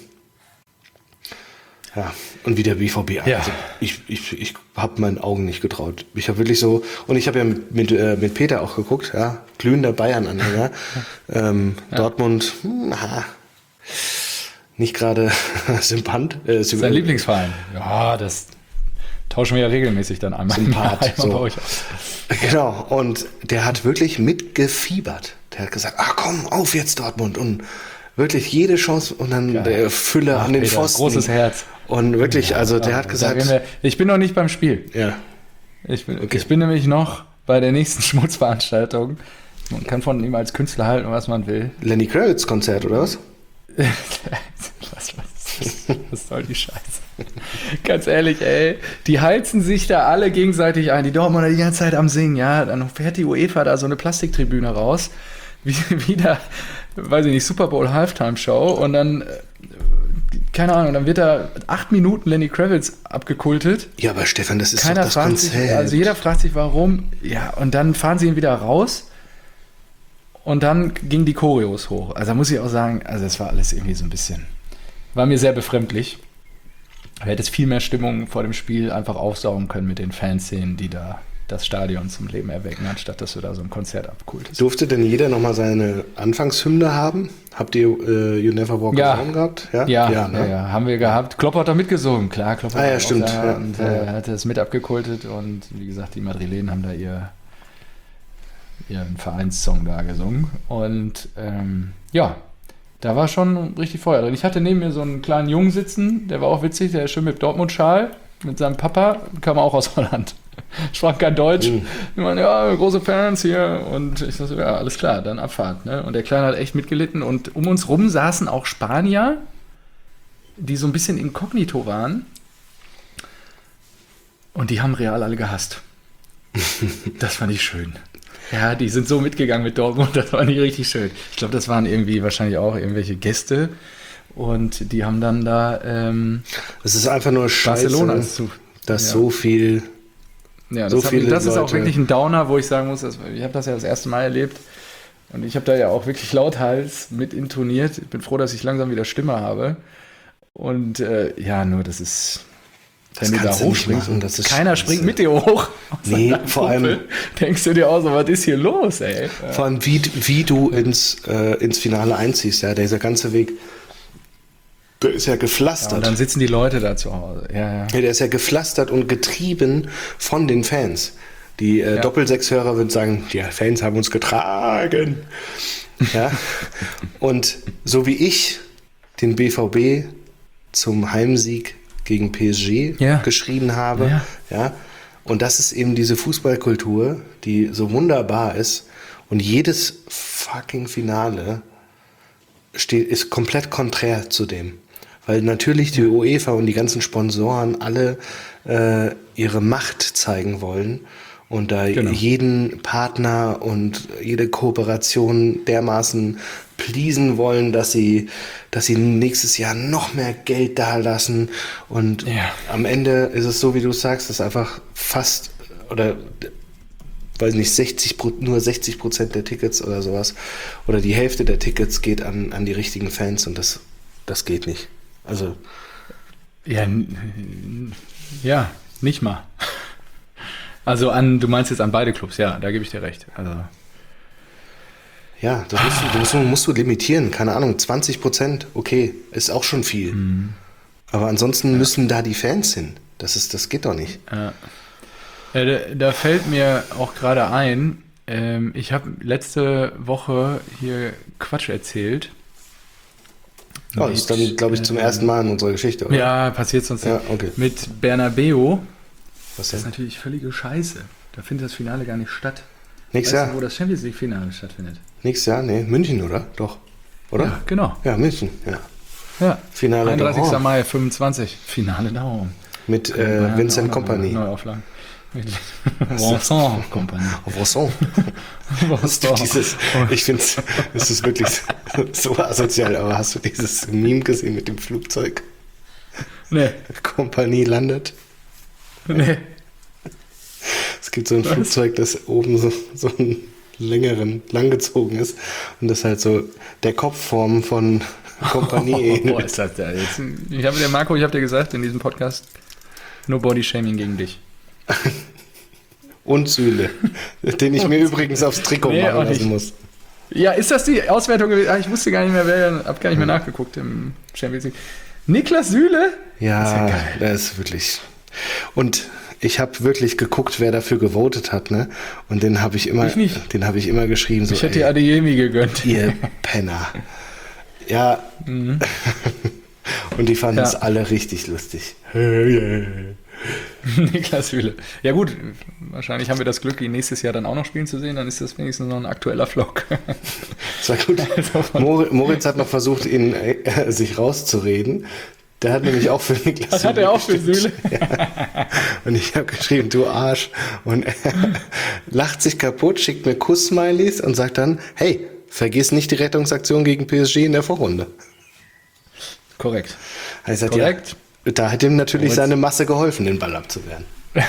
Ja, und wie der BVB. Ja. Also ich habe meinen Augen nicht getraut. Ich habe wirklich so, und ich habe ja mit Peter auch geguckt, ja, glühender Bayern-Anhänger. Dortmund, nicht gerade sympant. Sein Lieblingsverein. Ja, das tauschen wir ja regelmäßig dann einmal. Sympath. So. Genau, und der hat wirklich mitgefiebert. Der hat gesagt, komm, auf jetzt Dortmund und wirklich jede Chance und dann der Fülle an den Peter, Pfosten. Großes Herz. Und wirklich, also der hat gesagt... Ich bin noch nicht beim Spiel. Ja. Ich bin nämlich noch bei der nächsten Schmutzveranstaltung. Man kann von ihm als Künstler halten, was man will. Lenny Kravitz Konzert, oder was? Was soll die Scheiße? Ganz ehrlich, ey. Die heizen sich da alle gegenseitig ein. Die Dortmunder die ganze Zeit am Singen, ja. Dann fährt die UEFA da so eine Plastiktribüne raus. Wieder, weiß ich nicht, Super Bowl Halftime Show und dann, keine Ahnung, dann wird da 8 Minuten Lenny Kravitz abgekultet. Ja, aber Stefan, das ist Keiner doch das Konzept. Also jeder fragt sich, warum. Ja, und dann fahren sie ihn wieder raus und dann gingen die Choreos hoch. Also da muss ich auch sagen, also das war alles irgendwie so ein bisschen, war mir sehr befremdlich. Da hätte es viel mehr Stimmung vor dem Spiel einfach aufsaugen können mit den Fanszenen, die da das Stadion zum Leben erwecken, anstatt dass du da so ein Konzert abkultest. Durfte denn jeder nochmal seine Anfangshymne haben? Habt ihr You Never Walk Alone gehabt? Ja, haben wir gehabt. Klopp hat da mitgesungen, klar. Klopp hat stimmt. Und hat das mit abgekultet und wie gesagt, die Madrilenen haben da ihren Vereinssong da gesungen und da war schon richtig Feuer drin. Ich hatte neben mir so einen kleinen Jungen sitzen, der war auch witzig, der ist schön mit Dortmund-Schal, mit seinem Papa, kam auch aus Holland. Sprach kein Deutsch. Ich meine, ja, große Fans hier. Und ich so, ja, alles klar, dann Abfahrt. Ne? Und der Kleine hat echt mitgelitten. Und um uns rum saßen auch Spanier, die so ein bisschen inkognito waren. Und die haben Real alle gehasst. Das fand ich schön. Ja, die sind so mitgegangen mit Dortmund, das war nicht richtig schön. Ich glaube, das waren irgendwie wahrscheinlich auch irgendwelche Gäste. Und die haben dann da Es ist einfach nur scheiße, Barcelona dass so viel... Ja, so viele das ist auch Leute- wirklich ein Downer, wo ich sagen muss, ich habe das ja das erste Mal erlebt und ich habe da ja auch wirklich lauthals mit intoniert. Ich bin froh, dass ich langsam wieder Stimme habe. Und nur das ist, Das wenn du da kannst du nicht hochspringst machen, und das ist keiner scheiße. springt mit dir hoch. außer Nee, deinem vor allem- Kumpel, denkst du dir auch so, was ist hier los, ey? Vor allem, wie du ins Finale einziehst, ja, dieser ganze Weg, der ist ja gepflastert. Und dann sitzen die Leute da zu Hause. Ja. Ja, der ist ja gepflastert und getrieben von den Fans. Die Doppelsechshörer würden sagen, die Fans haben uns getragen. Ja. Und so wie ich den BVB zum Heimsieg gegen PSG geschrien habe, ja, und das ist eben diese Fußballkultur, die so wunderbar ist und jedes fucking Finale ist komplett konträr zu dem. Weil natürlich die UEFA und die ganzen Sponsoren alle ihre Macht zeigen wollen und da jeden Partner und jede Kooperation dermaßen pleasen wollen, dass sie nächstes Jahr noch mehr Geld dalassen. Und am Ende ist es so, wie du sagst, dass einfach fast, oder weiß nicht, nur 60% der Tickets oder sowas, oder die Hälfte der Tickets geht an die richtigen Fans und das geht nicht. Also. Ja, nicht mal. Also du meinst jetzt an beide Clubs, ja, da gebe ich dir recht. Also. Ja, das musst du limitieren, keine Ahnung, 20%, okay, ist auch schon viel. Aber ansonsten müssen da die Fans hin. Das geht doch nicht. Ja. Da fällt mir auch gerade ein, ich habe letzte Woche hier Quatsch erzählt. Oh, das ist dann, glaube ich, zum ersten Mal in unserer Geschichte, oder? Ja, passiert sonst nicht. Ja, okay. Mit Bernabeu. Was Das ist denn? natürlich völlige Scheiße. Da findet das Finale gar nicht statt. Nächstes Weißt du, Jahr? wo das Champions League-Finale stattfindet? Nächstes Jahr? Nee, München, oder? Doch. Oder? Ja, genau. Ja, München, ja. Ja. Finale 31. Daron. Mai, 25. Finale Darum. Mit Vincent Kompany. Neuauflagen. Vincent Kompany. Hast du dieses, ich finde, es ist wirklich so asozial, aber hast du dieses Meme gesehen mit dem Flugzeug? Nee. Kompanie landet. Nee. Es gibt so ein Flugzeug, das oben so einen langgezogen ist und das halt so der Kopfform von Kompanie ähnelt. Boah, ist das da jetzt? Ich habe dir gesagt in diesem Podcast, no Body-Shaming gegen dich. Und Süle, den ich mir übrigens aufs Trikot Nee, auch machen nicht. lassen muss. Ja, ist das die Auswertung gewesen? Ich wusste gar nicht mehr, habe gar nicht mehr nachgeguckt im Champions League. Niklas Süle? Ja, Das ist ja geil. das ist wirklich. Und ich habe wirklich geguckt, wer dafür gewotet hat, ne? Und den habe ich immer geschrieben. So, Ich hätte dir Adeyemi gegönnt. ihr Penner. Ja. Und die fanden es alle richtig lustig. Niklas Süle. Ja gut, wahrscheinlich haben wir das Glück, ihn nächstes Jahr dann auch noch spielen zu sehen, dann ist das wenigstens noch ein aktueller Vlog. Das war gut. Moritz hat noch versucht, ihn sich rauszureden. Der hat nämlich auch für Niklas Das hat er auch für Süle. Ja. Und ich habe geschrieben, du Arsch. Und er lacht sich kaputt, schickt mir Kuss-Smileys und sagt dann, hey, vergiss nicht die Rettungsaktion gegen PSG in der Vorrunde. Korrekt. Er sagt, Korrekt. ja, da hat ihm natürlich Moritz. seine Masse geholfen, den Ball abzuwehren.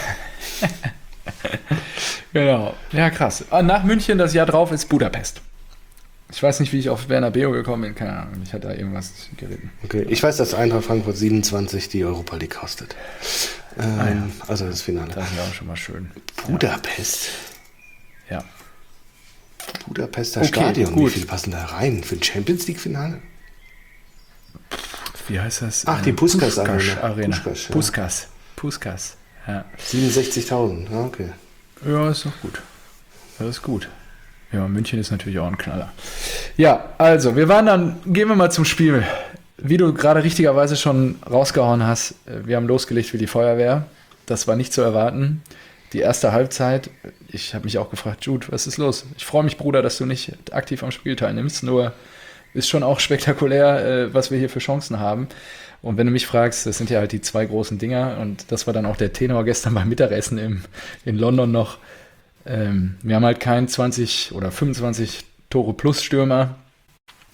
Genau. Ja, krass. Nach München, das Jahr drauf, ist Budapest. Ich weiß nicht, wie ich auf Bernabeu gekommen bin. Keine Ahnung. Ich hatte da irgendwas geritten. Okay, ich weiß, dass Eintracht Frankfurt 27 die Europa League kostet. Also das Finale. Das ist ja auch schon mal schön. Budapest. Ja. Budapester Okay, Stadion. gut. Wie viele passen da rein für ein Champions League Finale? Wie heißt das? Ach, die Puskás Arena. Puskás, ja. Puskas. Ja. 67.000, ja, okay. Ja, ist doch gut. Das ist gut. Ja, München ist natürlich auch ein Knaller. Ja, also, gehen wir mal zum Spiel. Wie du gerade richtigerweise schon rausgehauen hast, wir haben losgelegt wie die Feuerwehr. Das war nicht zu erwarten. Die erste Halbzeit, ich habe mich auch gefragt, Jude, was ist los? Ich freue mich, Bruder, dass du nicht aktiv am Spiel teilnimmst, nur ist schon auch spektakulär, was wir hier für Chancen haben. Und wenn du mich fragst, das sind ja halt die zwei großen Dinger und das war dann auch der Tenor gestern beim Mittagessen in London noch. Wir haben halt keinen 20 oder 25 Tore plus Stürmer.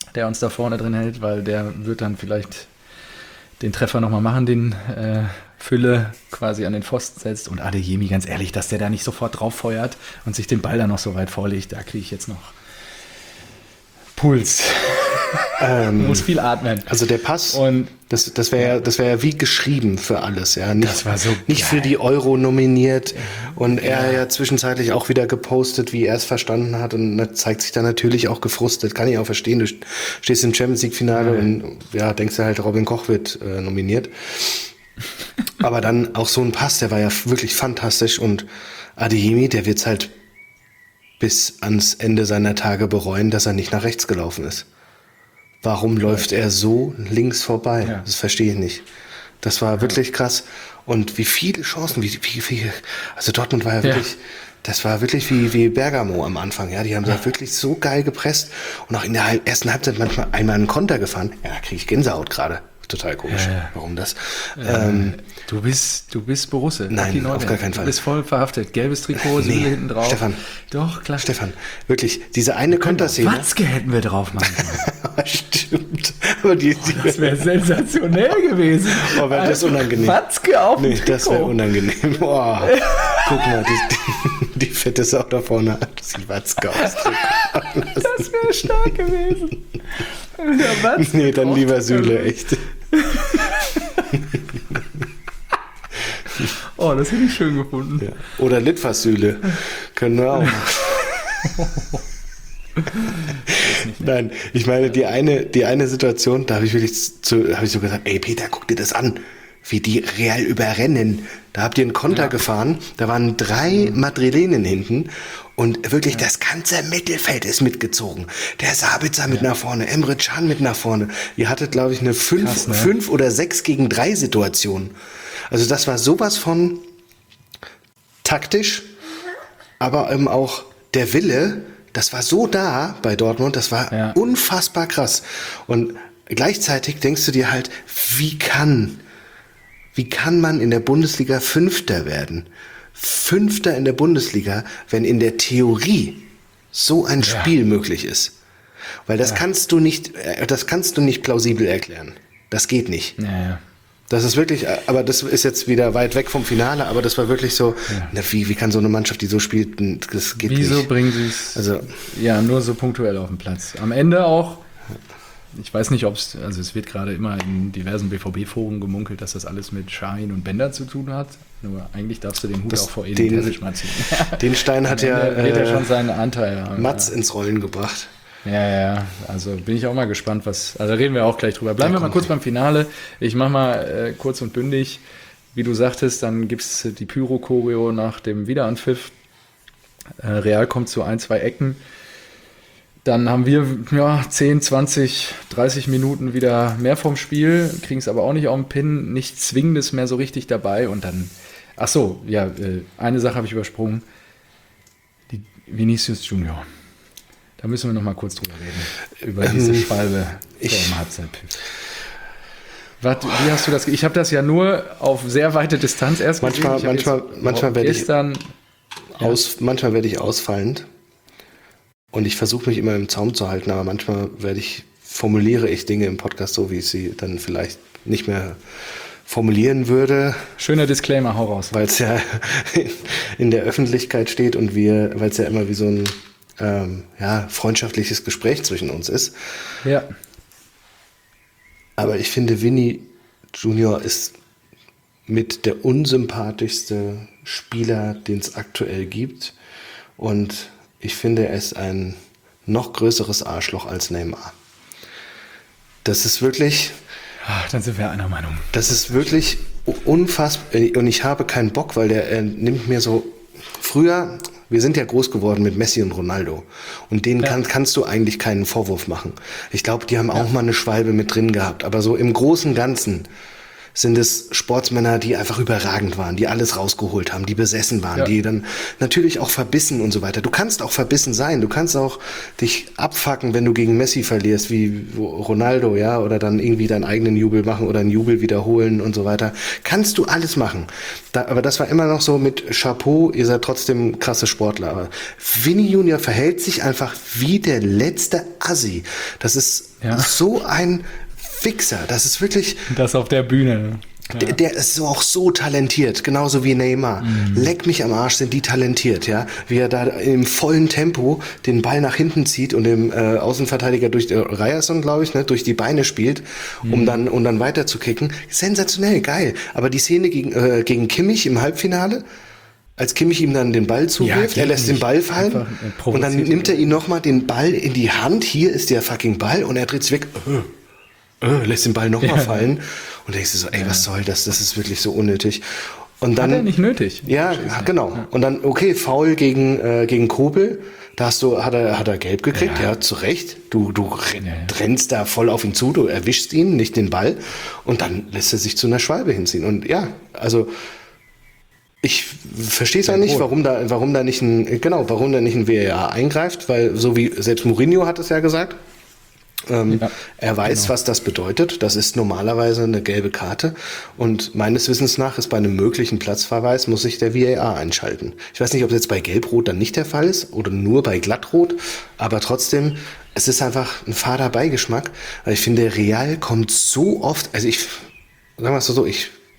der uns da vorne drin hält, weil der wird dann vielleicht den Treffer nochmal machen, den Fülle quasi an den Pfosten setzt. Und Adeyemi, ganz ehrlich, dass der da nicht sofort drauf feuert und sich den Ball dann noch so weit vorlegt, da kriege ich jetzt noch Puls. Muss viel atmen. Also der Pass, Und das wäre ja wie geschrieben für alles. Ja. Nicht, Das war so nicht geil. für die Euro nominiert. Und er ja zwischenzeitlich auch wieder gepostet, wie er es verstanden hat. Und da zeigt sich dann natürlich auch gefrustet. Kann ich auch verstehen. Du stehst im Champions-League-Finale und ja, denkst du halt, Robin Koch wird nominiert. Aber dann auch so ein Pass, der war ja wirklich fantastisch. Und Adeyemi, der wird's halt bis ans Ende seiner Tage bereuen, dass er nicht nach rechts gelaufen ist. Warum läuft er so links vorbei? Ja. Das verstehe ich nicht. Das war wirklich krass. Und wie viele Chancen, also Dortmund war ja wirklich, das war wirklich wie Bergamo am Anfang. Ja, die haben da wirklich so geil gepresst und auch in der ersten Halbzeit manchmal einmal einen Konter gefahren. Ja, da kriege ich Gänsehaut gerade. Total komisch. Warum das? Du bist Borusse. Nein, Lucky Neuwert. auf gar keinen Fall. Du bist voll verhaftet. Gelbes Trikot, Süle hinten drauf. Stefan. Doch, klar. Stefan, wirklich, diese eine Konterszene. Watzke hätten wir drauf machen können. Stimmt. Aber Das wäre sensationell gewesen. Oh, wäre das unangenehm. Watzke auf dem Nee, das wäre unangenehm. Boah. Guck mal, die fette Sau da vorne hat die Watzke aus. Das wäre stark gewesen. Der Watzke Nee, dann drauf- lieber Süle, echt. Oh, das hätte ich schön gefunden. Ja. Oder Litfaßsüle. Können wir auch. Nein, ich meine, die eine Situation, da habe ich wirklich habe ich so gesagt, ey Peter, guck dir das an, wie die Real überrennen. Da habt ihr einen Konter gefahren, da waren 3 Madrilenen hinten und wirklich das ganze Mittelfeld ist mitgezogen. Der Sabitzer mit nach vorne, Emre Can mit nach vorne. Ihr hattet, glaube ich, eine 5 oder 6 gegen 3 Situation. Also das war sowas von taktisch, aber eben auch der Wille, das war so da bei Dortmund, das war unfassbar krass. Und gleichzeitig denkst du dir halt, wie kann man in der Bundesliga Fünfter werden? Fünfter in der Bundesliga, wenn in der Theorie so ein Spiel möglich ist. Weil das kannst du nicht plausibel erklären. Das geht nicht. Ja. Das ist wirklich, aber das ist jetzt wieder weit weg vom Finale, aber das war wirklich so, na, wie kann so eine Mannschaft, die so spielt, das geht nicht. Wieso bringen sie es nur so punktuell auf den Platz? Am Ende auch, ich weiß nicht, es wird gerade immer in diversen BVB-Foren gemunkelt, dass das alles mit Şahin und Bender zu tun hat. Nur eigentlich darfst du den Hut auch vor Edin Terzic mal ziehen. Den Stein hat wird er schon seinen Anteil haben. Mats ins Rollen gebracht. Ja, also bin ich auch mal gespannt, also reden wir auch gleich drüber. Bleiben wir mal kurz beim Finale. Ich mache mal kurz und bündig. Wie du sagtest, dann gibt es die Pyro-Choreo nach dem Wiederanpfiff. Real kommt zu 1-2 Ecken. Dann haben wir 10, 20, 30 Minuten wieder mehr vom Spiel, kriegen es aber auch nicht auf den Pin, nichts Zwingendes mehr so richtig dabei. Und dann, eine Sache habe ich übersprungen. Die Vinicius Junior. Da müssen wir noch mal kurz drüber reden. Über diese Schwalbe vor dem Halbzeitpfiff. Wie hast du das? Ich habe das ja nur auf sehr weite Distanz erst gesehen. Manchmal werde ich ausfallend und ich versuche mich immer im Zaum zu halten, aber manchmal formuliere ich Dinge im Podcast so, wie ich sie dann vielleicht nicht mehr formulieren würde. Schöner Disclaimer, hau raus. Weil es ja in der Öffentlichkeit steht und weil es ja immer wie so ein freundschaftliches Gespräch zwischen uns ist. Ja. Aber ich finde, Vinny Junior ist mit der unsympathischste Spieler, den es aktuell gibt. Und ich finde, er ist ein noch größeres Arschloch als Neymar. Das ist wirklich... Dann sind wir einer Meinung. Das ist wirklich unfassbar. Und ich habe keinen Bock, weil der nimmt mir so... Früher... Wir sind ja groß geworden mit Messi und Ronaldo. Und denen kannst du eigentlich keinen Vorwurf machen. Ich glaube, die haben auch mal eine Schwalbe mit drin gehabt. Aber so im Großen und Ganzen sind es Sportsmänner, die einfach überragend waren, die alles rausgeholt haben, die besessen waren, die dann natürlich auch verbissen und so weiter. Du kannst auch verbissen sein, du kannst auch dich abfacken, wenn du gegen Messi verlierst, wie Ronaldo, ja, oder dann irgendwie deinen eigenen Jubel machen oder einen Jubel wiederholen und so weiter. Kannst du alles machen. Aber das war immer noch so mit Chapeau, ihr seid trotzdem krasse Sportler. Aber Vinny Junior verhält sich einfach wie der letzte Assi. Das ist so ein Fixer, das ist wirklich... Das auf der Bühne. Ja. Der ist so auch so talentiert, genauso wie Neymar. Leck mich am Arsch, sind die talentiert, ja. Wie er da im vollen Tempo den Ball nach hinten zieht und dem Außenverteidiger durch Ryerson, glaube ich, ne, durch die Beine spielt, um dann weiter zu kicken. Sensationell, geil. Aber die Szene gegen Kimmich im Halbfinale, als Kimmich ihm dann den Ball zuwirft, er lässt den Ball fallen und dann nimmt er ihn nochmal den Ball in die Hand. Hier ist der fucking Ball und er dreht sich weg. Lässt den Ball nochmal fallen und denkst du so, ey, was soll das? Das ist wirklich so unnötig. Und dann, hat er nicht nötig. Ja, genau. Ja. Und dann, okay, Foul gegen Kobel, da hat er gelb gekriegt, ja, zu Recht. Du rennst da voll auf ihn zu, du erwischst ihn, nicht den Ball und dann lässt er sich zu einer Schwalbe hinziehen. Und ja, also ich verstehe es auch nicht, warum da nicht ein VAR eingreift, weil so wie selbst Mourinho hat es ja gesagt, er weiß, was das bedeutet. Das ist normalerweise eine gelbe Karte. Und meines Wissens nach ist bei einem möglichen Platzverweis, muss sich der VAR einschalten. Ich weiß nicht, ob es jetzt bei Gelb-Rot dann nicht der Fall ist oder nur bei Glattrot. Aber trotzdem, es ist einfach ein fader Beigeschmack. Weil ich finde, Real kommt so oft, sagen wir es so,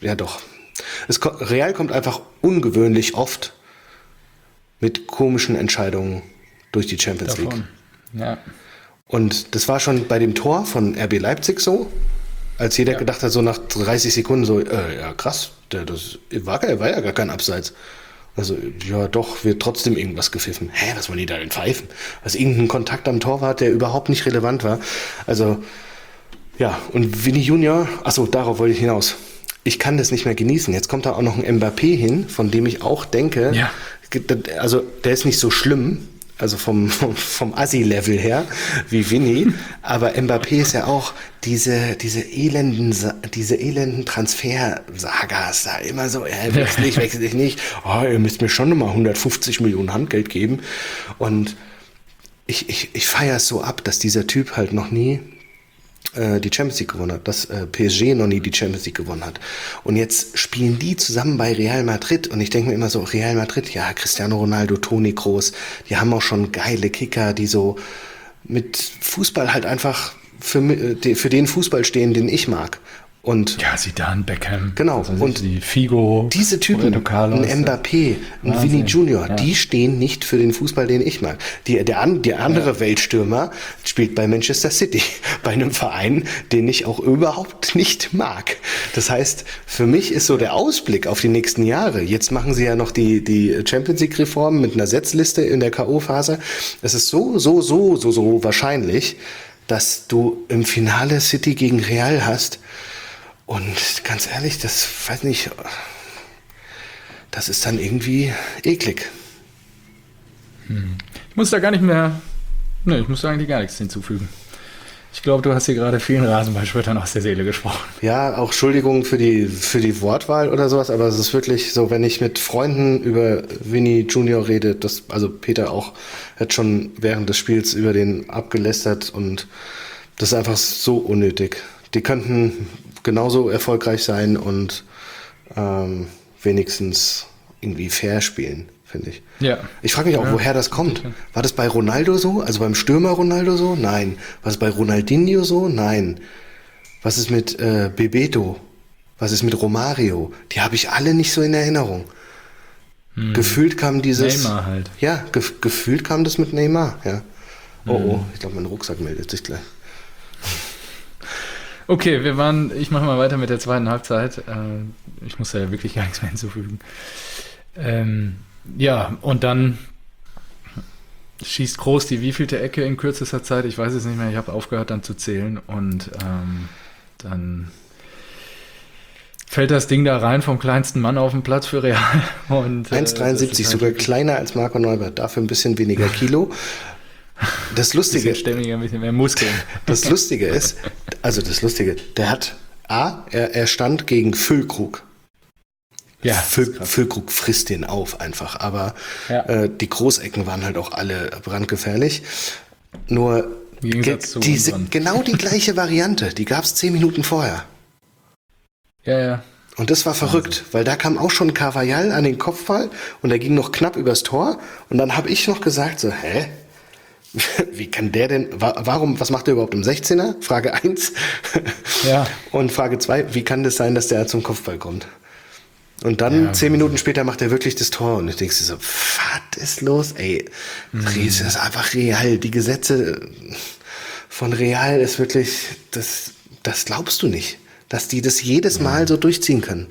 Real kommt einfach ungewöhnlich oft mit komischen Entscheidungen durch die Champions League. Ja. Und das war schon bei dem Tor von RB Leipzig so, als jeder gedacht hat, so nach 30 Sekunden so, ja krass, das war ja gar kein Abseits. Also, ja doch, wird trotzdem irgendwas gepfiffen. Was wollen die da denn pfeifen? Also irgendein Kontakt am Torwart, der überhaupt nicht relevant war. Also, ja, und Vinny Junior, darauf wollte ich hinaus. Ich kann das nicht mehr genießen. Jetzt kommt da auch noch ein Mbappé hin, von dem ich auch denke, also der ist nicht so schlimm, also vom Assi-Level her, wie Vinny. Aber Mbappé ist ja auch diese elenden Transfer-Sagas da immer so, wechsel dich nicht. Ihr müsst mir schon nochmal 150 Millionen Handgeld geben. Und ich feiere es so ab, dass dieser Typ halt noch nie die Champions League gewonnen hat, dass PSG noch nie die Champions League gewonnen hat. Und jetzt spielen die zusammen bei Real Madrid und ich denke mir immer so, Real Madrid, ja, Cristiano Ronaldo, Toni Kroos, die haben auch schon geile Kicker, die so mit Fußball halt einfach für den Fußball stehen, den ich mag. Und Zidane, Beckham. Genau. Und die Figo. Diese Typen, ein Mbappé, ein Vinny Junior, die stehen nicht für den Fußball, den ich mag. Der andere Weltstürmer spielt bei Manchester City, bei einem Verein, den ich auch überhaupt nicht mag. Das heißt, für mich ist so der Ausblick auf die nächsten Jahre. Jetzt machen sie ja noch die Champions League Reform mit einer Setzliste in der K.O.-Phase. Es ist so wahrscheinlich, dass du im Finale City gegen Real hast. Und ganz ehrlich, das ist dann irgendwie eklig. Ich muss da gar nicht mehr, ich muss da eigentlich gar nichts hinzufügen. Ich glaube, du hast hier gerade vielen Rasenballspöttern aus der Seele gesprochen. Ja, auch Entschuldigung für die Wortwahl oder sowas, aber es ist wirklich so, wenn ich mit Freunden über Vinny Junior rede, also Peter auch, hat schon während des Spiels über den abgelästert und das ist einfach so unnötig. Die könnten genauso erfolgreich sein und wenigstens irgendwie fair spielen, finde ich. Ja. Ich frage mich auch, woher das kommt. War das bei Ronaldo so? Also beim Stürmer Ronaldo so? Nein. War es bei Ronaldinho so? Nein. Was ist mit Bebeto? Was ist mit Romario? Die habe ich alle nicht so in Erinnerung. Gefühlt kam dieses... Neymar halt. Ja, gefühlt kam das mit Neymar, ja. Oh, ich glaube, mein Rucksack meldet sich gleich. Okay, ich mache mal weiter mit der zweiten Halbzeit. Ich muss da ja wirklich gar nichts mehr hinzufügen. Und dann schießt Kroos die wievielte Ecke in kürzester Zeit? Ich weiß es nicht mehr, ich habe aufgehört dann zu zählen und dann fällt das Ding da rein vom kleinsten Mann auf dem Platz für Real. 1,73, sogar kleiner als Marco Neubert, dafür ein bisschen weniger Kilo. Das Lustige, ein bisschen mehr Muskeln. Das Lustige, der hat Er stand gegen Füllkrug. Ja, das ist krass. Füllkrug frisst den auf einfach, aber Ja. die Großecken waren halt auch alle brandgefährlich. Nur Im Gegensatz zu unseren. genau die gleiche Variante, die gab es 10 Minuten vorher. Ja. Und das war verrückt, weil da kam auch schon Carvajal an den Kopfball und der ging noch knapp übers Tor. Und dann habe ich noch gesagt so, wie kann der denn, warum, was macht er überhaupt im 16er? Frage 1. Ja. Und Frage 2, wie kann das sein, dass der zum Kopfball kommt? Und dann 10 Minuten später macht er wirklich das Tor und ich denke so, was ist los? Ey, das ist einfach Real. Die Gesetze von Real ist wirklich, das glaubst du nicht, dass die das jedes Mal so durchziehen können.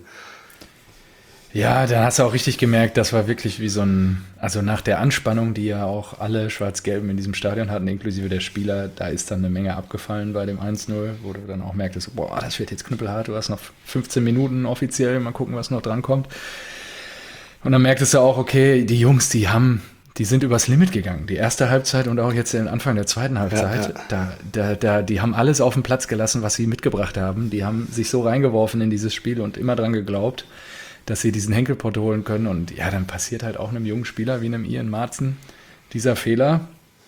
Ja, da hast du auch richtig gemerkt, das war wirklich wie so ein, also nach der Anspannung, die ja auch alle Schwarz-Gelben in diesem Stadion hatten, inklusive der Spieler, da ist dann eine Menge abgefallen bei dem 1-0, wo du dann auch merktest, boah, das wird jetzt knüppelhart, du hast noch 15 Minuten offiziell, mal gucken, was noch drankommt. Und dann merktest du auch, okay, die Jungs, die sind übers Limit gegangen. Die erste Halbzeit und auch jetzt den Anfang der zweiten Halbzeit, die haben alles auf den Platz gelassen, was sie mitgebracht haben. Die haben sich so reingeworfen in dieses Spiel und immer dran geglaubt, dass sie diesen Henkelpott holen können. Und ja, dann passiert halt auch einem jungen Spieler wie einem Ian Marzen dieser Fehler.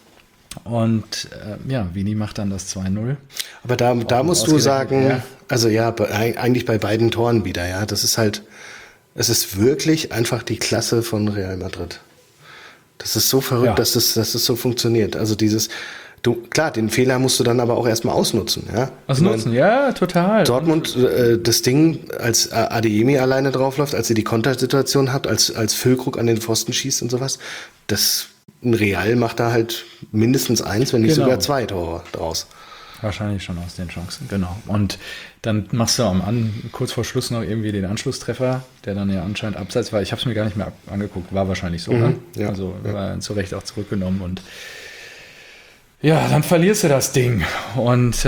Und Vini macht dann das 2-0. Aber da musst du sagen, ja. also eigentlich bei beiden Toren wieder, ja, das ist halt, es ist wirklich einfach die Klasse von Real Madrid. Das ist so verrückt, dass es so funktioniert. Also klar, den Fehler musst du dann aber auch erstmal ausnutzen. Ja? Ausnutzen, ja, total. Dortmund, das Ding, als Adeyemi alleine draufläuft, als sie die Kontersituation hat, als Füllkrug an den Pfosten schießt und sowas, ein Real macht da halt mindestens 1, wenn nicht sogar 2 Tore draus. Wahrscheinlich schon aus den Chancen, genau. Und dann machst du kurz vor Schluss noch irgendwie den Anschlusstreffer, der dann ja anscheinend abseits war. Ich habe es mir gar nicht mehr angeguckt, war wahrscheinlich so, ne? Ja, also war zu Recht auch zurückgenommen und ja, dann verlierst du das Ding. Und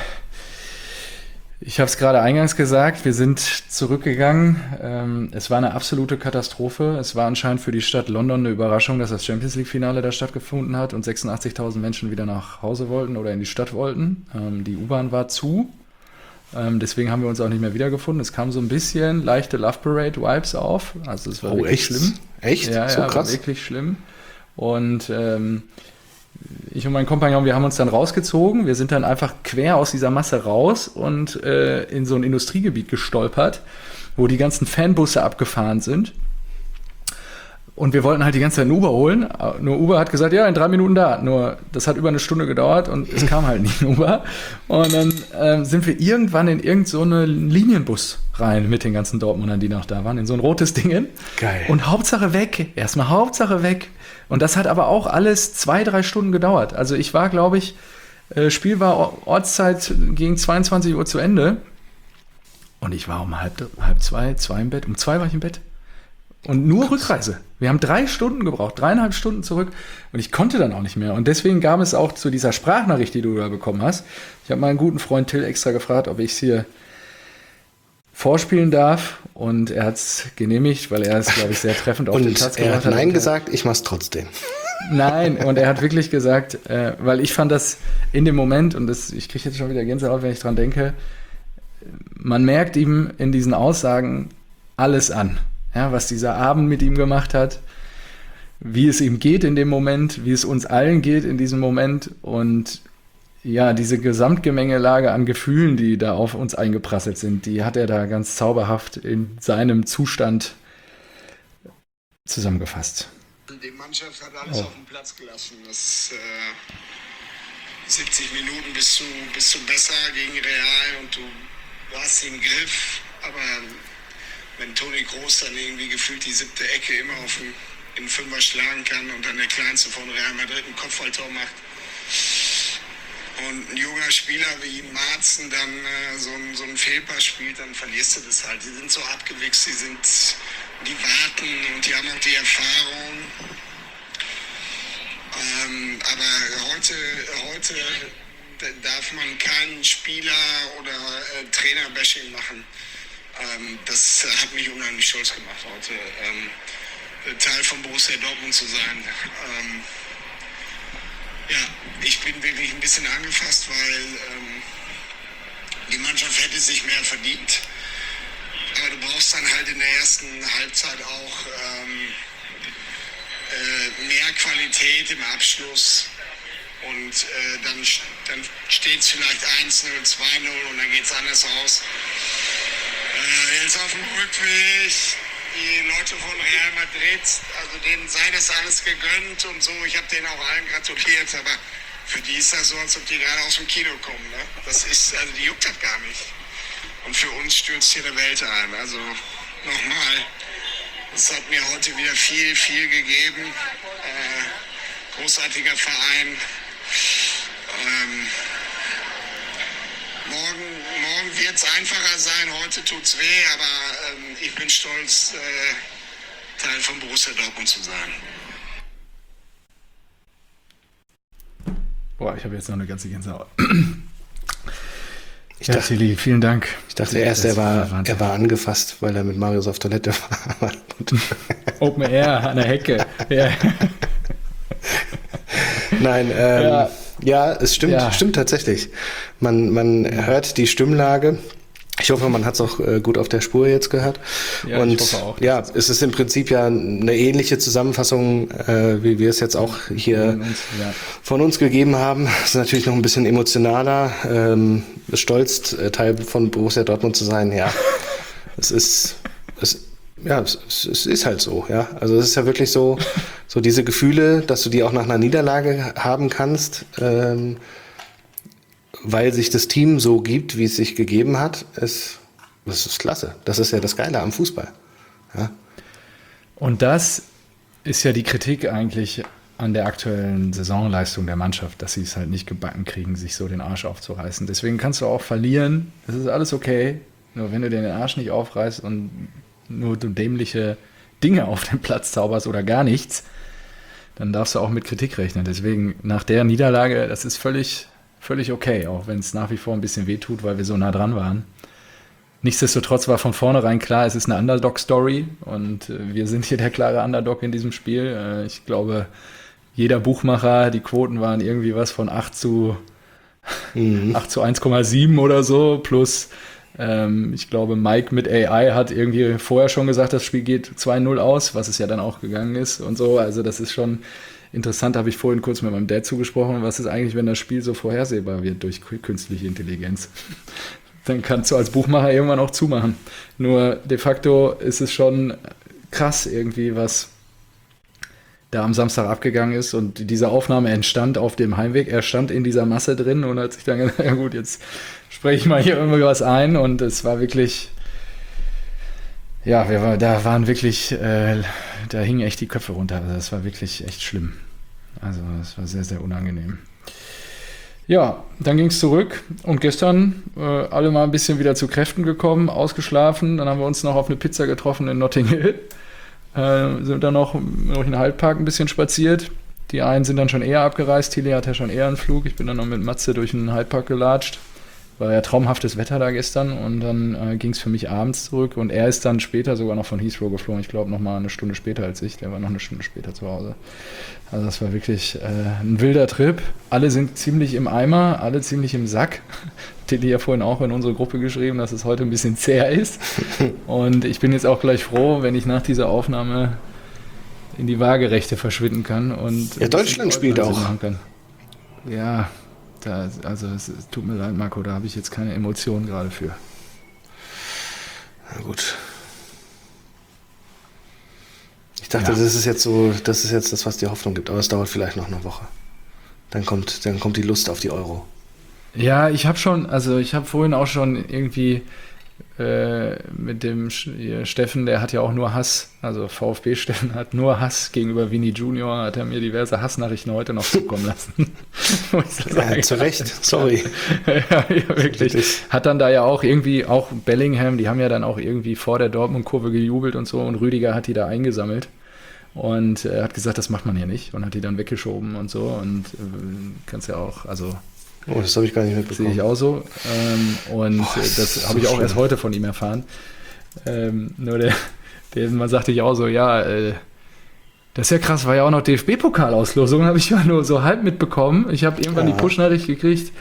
ich habe es gerade eingangs gesagt, wir sind zurückgegangen. Es war eine absolute Katastrophe. Es war anscheinend für die Stadt London eine Überraschung, dass das Champions-League-Finale da stattgefunden hat und 86.000 Menschen wieder nach Hause wollten oder in die Stadt wollten. Die U-Bahn war zu. Deswegen haben wir uns auch nicht mehr wiedergefunden. Es kam so ein bisschen leichte Love Parade-Vibes auf. Also es war wirklich schlimm. Echt? Ja, so krass? War wirklich schlimm. Und ich und mein Kompagnon, wir haben uns dann rausgezogen. Wir sind dann einfach quer aus dieser Masse raus und in so ein Industriegebiet gestolpert, wo die ganzen Fanbusse abgefahren sind. Und wir wollten halt die ganze Zeit ein Uber holen. Nur Uber hat gesagt, ja, in 3 Minuten da. Nur das hat über eine Stunde gedauert und es kam halt nicht ein Uber. Und dann sind wir irgendwann in irgend so einen Linienbus rein mit den ganzen Dortmundern, die noch da waren, in so ein rotes Ding. Geil. Und Hauptsache weg. Erstmal Hauptsache weg. Und das hat aber auch alles 2-3 Stunden gedauert. Also ich war, glaube ich, Spiel war Ortszeit gegen 22 Uhr zu Ende. Und ich war um halb 2 im Bett. Um 2 war ich im Bett. Und nur Rückreise. Wir haben 3 Stunden gebraucht, 3,5 Stunden zurück. Und ich konnte dann auch nicht mehr. Und deswegen gab es auch zu dieser Sprachnachricht, die du da bekommen hast. Ich habe meinen guten Freund Till extra gefragt, ob ich es hier vorspielen darf. Und er hat es genehmigt, weil er es, glaube ich, sehr treffend auf den Platz gebracht hat. Er hat Nein gesagt, ich mach's trotzdem. Nein, und er hat wirklich gesagt, weil ich fand das in dem Moment, und ich kriege jetzt schon wieder Gänsehaut, wenn ich dran denke, man merkt ihm in diesen Aussagen alles an. Ja, was dieser Abend mit ihm gemacht hat, wie es ihm geht in dem Moment, wie es uns allen geht in diesem Moment und ja, diese Gesamtgemengelage an Gefühlen, die da auf uns eingeprasselt sind, die hat er da ganz zauberhaft in seinem Zustand zusammengefasst. Die Mannschaft hat alles auf den Platz gelassen. 70 Minuten bist du besser gegen Real und du hast sie im Griff, aber wenn Toni Kroos dann irgendwie gefühlt die 7. Ecke immer in Fünfer schlagen kann und dann der Kleinste von Real Madrid ein Kopfballtor macht und ein junger Spieler wie Marzen dann so einen Fehlpass spielt, dann verlierst du das halt. Die sind so abgewichst, die warten und die haben auch die Erfahrung. Aber heute darf man keinen Spieler oder Trainer-Bashing machen. Das hat mich unheimlich stolz gemacht, heute Teil von Borussia Dortmund zu sein. Ich bin wirklich ein bisschen angefasst, weil die Mannschaft hätte sich mehr verdient. Aber du brauchst dann halt in der ersten Halbzeit auch mehr Qualität im Abschluss. Und dann steht es vielleicht 1-0, 2-0 und dann geht es anders aus. Jetzt auf dem Rückweg, die Leute von Real Madrid, also denen sei das alles gegönnt und so. Ich habe denen auch allen gratuliert, aber für die ist das so, als ob die gerade aus dem Kino kommen. Ne? Das ist, also die juckt das gar nicht. Und für uns stürzt hier eine Welt ein. Also nochmal, es hat mir heute wieder viel, viel gegeben. Großartiger Verein. Morgen wird es einfacher sein, heute tut es weh, aber ich bin stolz, Teil von Borussia Dortmund zu sein. Boah, ich habe jetzt noch eine ganze Gänsehaut. Tilly, vielen Dank. Ich dachte erst, er war angefasst, weil er mit Marius auf Toilette war. Open Air an der Hecke. Ja. Nein, ja, es stimmt, stimmt tatsächlich. Man hört die Stimmlage. Ich hoffe, man hat es auch gut auf der Spur jetzt gehört. Ja, und ich hoffe auch. Ja, es ist im Prinzip ja eine ähnliche Zusammenfassung, wie wir es jetzt auch hier von uns gegeben haben. Es ist natürlich noch ein bisschen emotionaler. Stolz, Teil von Borussia Dortmund zu sein. Ja, es ist halt so. Ja, also es ist ja wirklich so diese Gefühle, dass du die auch nach einer Niederlage haben kannst. Weil sich das Team so gibt, wie es sich gegeben hat, das ist klasse. Das ist ja das Geile am Fußball. Ja. Und das ist ja die Kritik eigentlich an der aktuellen Saisonleistung der Mannschaft, dass sie es halt nicht gebacken kriegen, sich so den Arsch aufzureißen. Deswegen kannst du auch verlieren. Das ist alles okay. Nur wenn du dir den Arsch nicht aufreißt und nur du dämliche Dinge auf den Platz zauberst oder gar nichts, dann darfst du auch mit Kritik rechnen. Deswegen nach der Niederlage, das ist völlig okay, auch wenn es nach wie vor ein bisschen wehtut, weil wir so nah dran waren. Nichtsdestotrotz war von vornherein klar, es ist eine Underdog-Story und wir sind hier der klare Underdog in diesem Spiel. Ich glaube, jeder Buchmacher, die Quoten waren irgendwie was von 8 zu 1,7 oder so, plus ich glaube, Mike mit AI hat irgendwie vorher schon gesagt, das Spiel geht 2-0 aus, was es ja dann auch gegangen ist und so. Also das ist schon interessant, habe ich vorhin kurz mit meinem Dad zugesprochen. Was ist eigentlich, wenn das Spiel so vorhersehbar wird durch künstliche Intelligenz? Dann kannst du als Buchmacher irgendwann auch zumachen. Nur de facto ist es schon krass irgendwie, was da am Samstag abgegangen ist. Und diese Aufnahme entstand auf dem Heimweg. Er stand in dieser Masse drin und hat sich dann gedacht, ja gut, jetzt spreche ich mal hier irgendwie was ein. Und es war wirklich... Ja, da hingen echt die Köpfe runter. Also das war wirklich echt schlimm. Also das war sehr, sehr unangenehm. Ja, dann ging es zurück und gestern alle mal ein bisschen wieder zu Kräften gekommen, ausgeschlafen. Dann haben wir uns noch auf eine Pizza getroffen in Notting Hill. Sind dann noch durch den Halbpark ein bisschen spaziert. Die einen sind dann schon eher abgereist. Tilly hat ja schon eher einen Flug. Ich bin dann noch mit Matze durch den Halbpark gelatscht. War ja traumhaftes Wetter da gestern und dann ging es für mich abends zurück und er ist dann später sogar noch von Heathrow geflogen. Ich glaube noch mal eine Stunde später als ich. Der war noch eine Stunde später zu Hause. Also das war wirklich ein wilder Trip. Alle sind ziemlich im Eimer, alle ziemlich im Sack. Tilly ja vorhin auch in unsere Gruppe geschrieben, dass es heute ein bisschen zäh ist. Und ich bin jetzt auch gleich froh, wenn ich nach dieser Aufnahme in die Waagerechte verschwinden kann. Und ja, Deutschland spielt auch. Ja, also es tut mir leid, Marco, da habe ich jetzt keine Emotionen gerade für. Na gut. Ich dachte, das ist jetzt das, was die Hoffnung gibt, aber es dauert vielleicht noch eine Woche. Dann kommt die Lust auf die Euro. Ja, ich habe vorhin auch schon irgendwie mit dem Steffen, der hat ja auch nur Hass, also VfB Steffen hat nur Hass gegenüber Vinny Junior, hat er mir diverse Hassnachrichten heute noch zukommen lassen. Ja, zu Recht, sorry. Ja, wirklich. Hat dann da ja auch irgendwie, auch Bellingham, die haben ja dann auch irgendwie vor der Dortmund-Kurve gejubelt und so und Rüdiger hat die da eingesammelt und er hat gesagt, das macht man hier nicht und hat die dann weggeschoben und so und kannst ja auch, also oh, das habe ich gar nicht mitbekommen. Sehe ich auch so. Das habe ich auch erst heute von ihm erfahren. Nur man sagte ich auch so, ja, das ist ja krass, war ja auch noch DFB-Pokalauslosung, habe ich ja nur so halb mitbekommen. Ich habe irgendwann die Push-Nachricht gekriegt,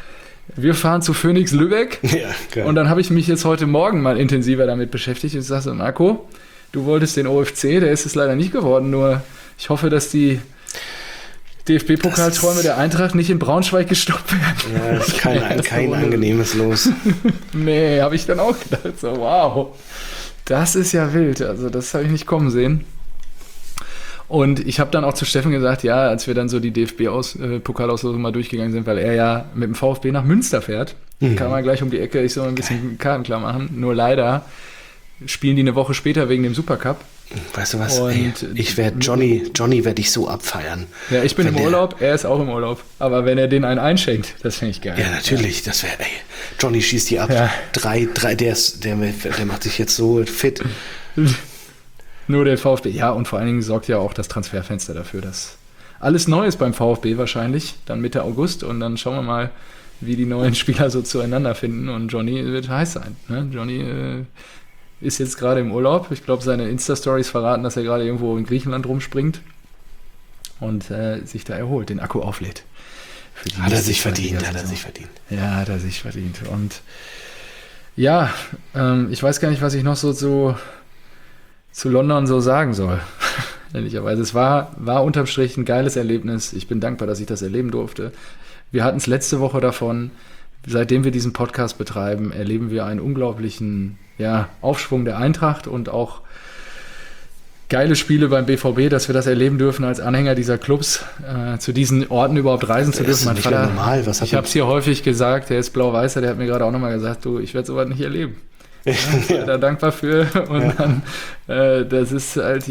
wir fahren zu Phoenix Lübeck. Ja, geil. Und dann habe ich mich jetzt heute Morgen mal intensiver damit beschäftigt. Und ich sage so, Marco, du wolltest den OFC, der ist es leider nicht geworden. Nur ich hoffe, dass die DFB-Pokalträume der Eintracht nicht in Braunschweig gestoppt werden. Ja, das ist kein angenehmes Los. Nee, habe ich dann auch gedacht. So, wow, das ist ja wild. Also das habe ich nicht kommen sehen. Und ich habe dann auch zu Steffen gesagt, ja, als wir dann so die DFB-Pokalauslosung mal durchgegangen sind, weil er ja mit dem VfB nach Münster fährt, kann man gleich um die Ecke, ich soll ein bisschen Karten klar machen. Nur leider spielen die eine Woche später wegen dem Supercup. Weißt du was? Ey, ich werde Johnny werde ich so abfeiern. Ja, ich bin im Urlaub, er ist auch im Urlaub. Aber wenn er den einen einschenkt, das finde ich geil. Ja, natürlich, das wäre, Johnny schießt die ab. Ja. Der macht sich jetzt so fit. Nur der VfB. Ja, und vor allen Dingen sorgt ja auch das Transferfenster dafür, dass alles neu ist beim VfB wahrscheinlich, dann Mitte August. Und dann schauen wir mal, wie die neuen Spieler so zueinander finden. Und Johnny wird heiß sein. Ne? Johnny ist jetzt gerade im Urlaub. Ich glaube, seine Insta-Stories verraten, dass er gerade irgendwo in Griechenland rumspringt und sich da erholt, den Akku auflädt. Hat er sich verdient. Ja, hat er sich verdient. Und ja, ich weiß gar nicht, was ich noch so zu London so sagen soll. Ehrlicherweise. Es war unterm Strich ein geiles Erlebnis. Ich bin dankbar, dass ich das erleben durfte. Wir hatten es letzte Woche davon. Seitdem wir diesen Podcast betreiben, erleben wir einen unglaublichen Aufschwung der Eintracht und auch geile Spiele beim BVB, dass wir das erleben dürfen als Anhänger dieser Clubs, zu diesen Orten überhaupt reisen zu dürfen. Mein Vater, ich habe es hier häufig gesagt, der ist Blau-Weißer, der hat mir gerade auch nochmal gesagt, du, ich werde sowas nicht erleben. Ja, ich bin da dankbar für. Und dann, das ist halt,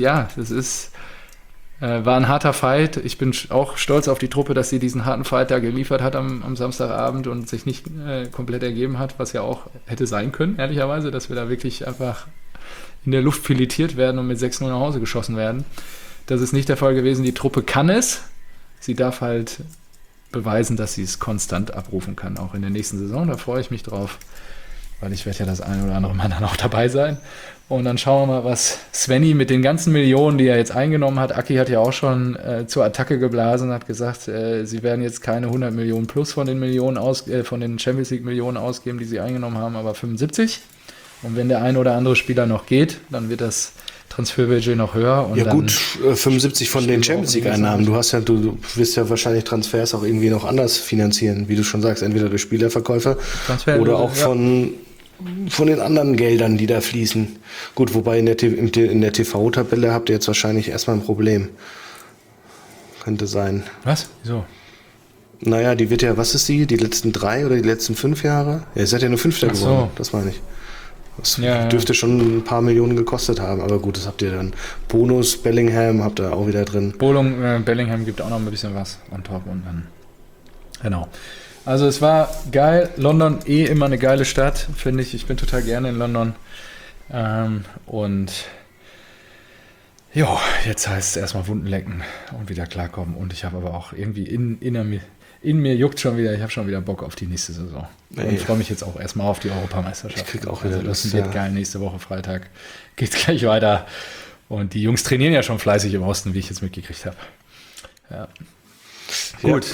war ein harter Fight. Ich bin auch stolz auf die Truppe, dass sie diesen harten Fight da geliefert hat am Samstagabend und sich nicht komplett ergeben hat, was ja auch hätte sein können, ehrlicherweise, dass wir da wirklich einfach in der Luft filetiert werden und mit 6-0 nach Hause geschossen werden. Das ist nicht der Fall gewesen. Die Truppe kann es. Sie darf halt beweisen, dass sie es konstant abrufen kann, auch in der nächsten Saison. Da freue ich mich drauf, weil ich werde ja das eine oder andere Mal dann auch dabei sein. Und dann schauen wir mal, was Svenny mit den ganzen Millionen, die er jetzt eingenommen hat. Aki hat ja auch schon zur Attacke geblasen, hat gesagt, sie werden jetzt keine 100 Millionen plus von den von den Champions League Millionen ausgeben, die sie eingenommen haben, aber 75. Und wenn der ein oder andere Spieler noch geht, dann wird das Transferbudget noch höher. Und ja dann gut, 75 von den Champions League Einnahmen. Du wirst ja wahrscheinlich Transfers auch irgendwie noch anders finanzieren, wie du schon sagst, entweder durch Spielerverkäufe oder auch von den anderen Geldern, die da fließen. Gut, wobei in der TV-Tabelle habt ihr jetzt wahrscheinlich erstmal ein Problem. Könnte sein. Was? Wieso? Naja, die wird ja, was ist die? Die letzten 3 oder die letzten 5 Jahre? Ja, ihr seid ja nur Fünfter geworden, das meine ich. Das dürfte schon ein paar Millionen gekostet haben, aber gut, das habt ihr dann. Bonus, Bellingham habt ihr auch wieder drin. Bellingham gibt auch noch ein bisschen was on top und dann. Genau. Also es war geil. London immer eine geile Stadt, finde ich. Ich bin total gerne in London. Und ja, jetzt heißt es erstmal Wunden lecken und wieder klarkommen. Und ich habe aber auch irgendwie in mir juckt schon wieder, ich habe schon wieder Bock auf die nächste Saison. Und freue mich jetzt auch erstmal auf die Europameisterschaft. Ich krieg auch wieder das wird geil. Nächste Woche Freitag geht's gleich weiter. Und die Jungs trainieren ja schon fleißig im Osten, wie ich jetzt mitgekriegt habe. Ja. Gut.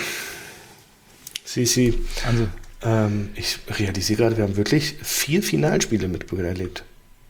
Sisi, also, ich realisiere gerade, wir haben wirklich 4 Finalspiele miterlebt.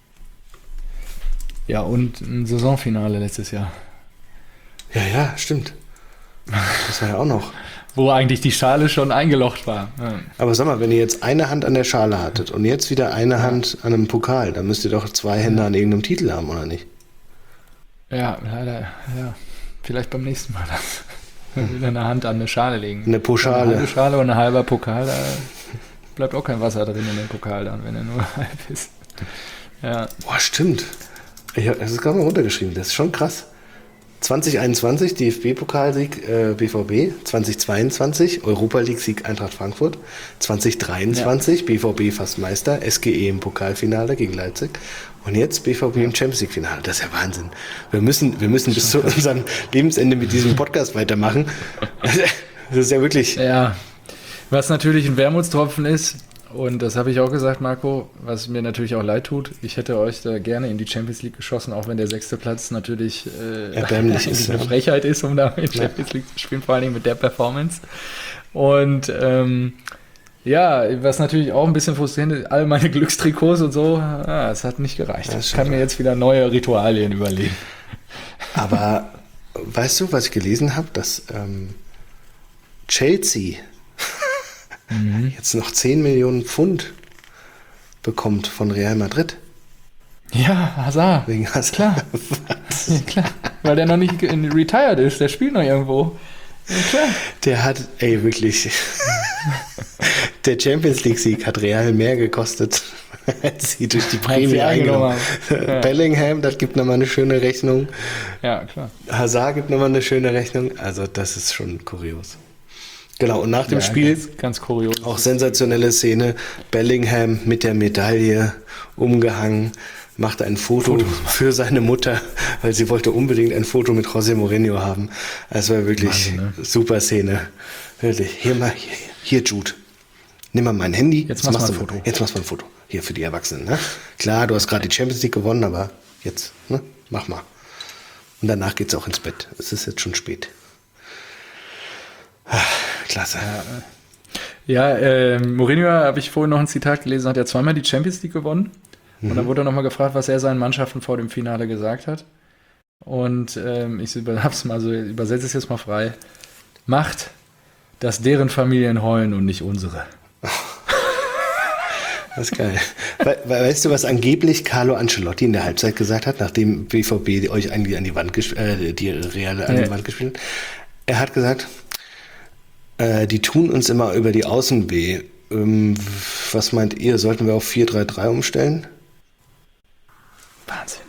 Ja, und ein Saisonfinale letztes Jahr. Ja, stimmt. Das war ja auch noch. Wo eigentlich die Schale schon eingelocht war. Ja. Aber sag mal, wenn ihr jetzt eine Hand an der Schale hattet und jetzt wieder eine Hand an einem Pokal, dann müsst ihr doch 2 Hände an irgendeinem Titel haben, oder nicht? Ja, leider, ja. Vielleicht beim nächsten Mal dann. Wieder eine Hand an eine Schale legen. Eine Poschale. Eine halbe Schale und ein halber Pokal, da bleibt auch kein Wasser drin in dem Pokal dann, wenn er nur halb ist. Ja. Boah, stimmt. Ich habe das gerade mal runtergeschrieben, das ist schon krass. 2021 DFB-Pokalsieg BVB, 2022 Europa-League-Sieg Eintracht Frankfurt, 2023 BVB fast Meister, SGE im Pokalfinale gegen Leipzig und jetzt BVB im Champions League-Finale. Das ist ja Wahnsinn. Wir müssen bis zu unserem Lebensende mit diesem Podcast weitermachen. Das ist ja wirklich... Ja, was natürlich ein Wermutstropfen ist, und das habe ich auch gesagt, Marco, was mir natürlich auch leid tut. Ich hätte euch da gerne in die Champions League geschossen, auch wenn der 6. Platz natürlich erbärmlich ist, eine Frechheit ist, um da in die Champions League zu spielen, vor allen Dingen mit der Performance. Und Ja, was natürlich auch ein bisschen frustrierend ist, all meine Glückstrikots und so, es hat nicht gereicht. Das Ich kann mir jetzt wieder neue Ritualien überlegen. Aber weißt du, was ich gelesen habe? Dass Chelsea jetzt noch 10 Millionen Pfund bekommt von Real Madrid. Ja, Hazard. Wegen Hazard. Klar. Ja, klar. Weil der noch nicht retired ist, der spielt noch irgendwo. Ja, klar. Der hat, wirklich, der Champions League-Sieg hat Real mehr gekostet, als sie durch die Prämie eingenommen haben. Ja. Bellingham, das gibt nochmal eine schöne Rechnung. Ja, klar. Hazard gibt nochmal eine schöne Rechnung. Also das ist schon kurios. Genau, und nach dem Spiel, ganz kurios. auch sensationelle Szene, Bellingham mit der Medaille umgehangen, macht ein Foto für seine Mutter, weil sie wollte unbedingt ein Foto mit José Mourinho haben. Es war wirklich Wahnsinn, ne? Super Szene. Wirklich. Hier Jude. Nimm mal mein Handy. Jetzt machst du ein Foto. Jetzt machst du ein Foto. Hier für die Erwachsenen. Ne? Klar, du hast gerade die Champions League gewonnen, aber jetzt, ne? Mach mal. Und danach geht's auch ins Bett. Es ist jetzt schon spät. Klasse. Ja, Mourinho, habe ich vorhin noch ein Zitat gelesen, hat ja zweimal die Champions League gewonnen. Und dann wurde er nochmal gefragt, was er seinen Mannschaften vor dem Finale gesagt hat. Und ich übersetze es jetzt mal frei. Macht, dass deren Familien heulen und nicht unsere. Das ist geil. Weißt du, was angeblich Carlo Ancelotti in der Halbzeit gesagt hat, nachdem BVB euch eigentlich an die Wand die Reale an die Wand gespielt hat? Er hat gesagt, die tun uns immer über die Außen weh. Was meint ihr, sollten wir auf 4-3-3 umstellen? Wahnsinn.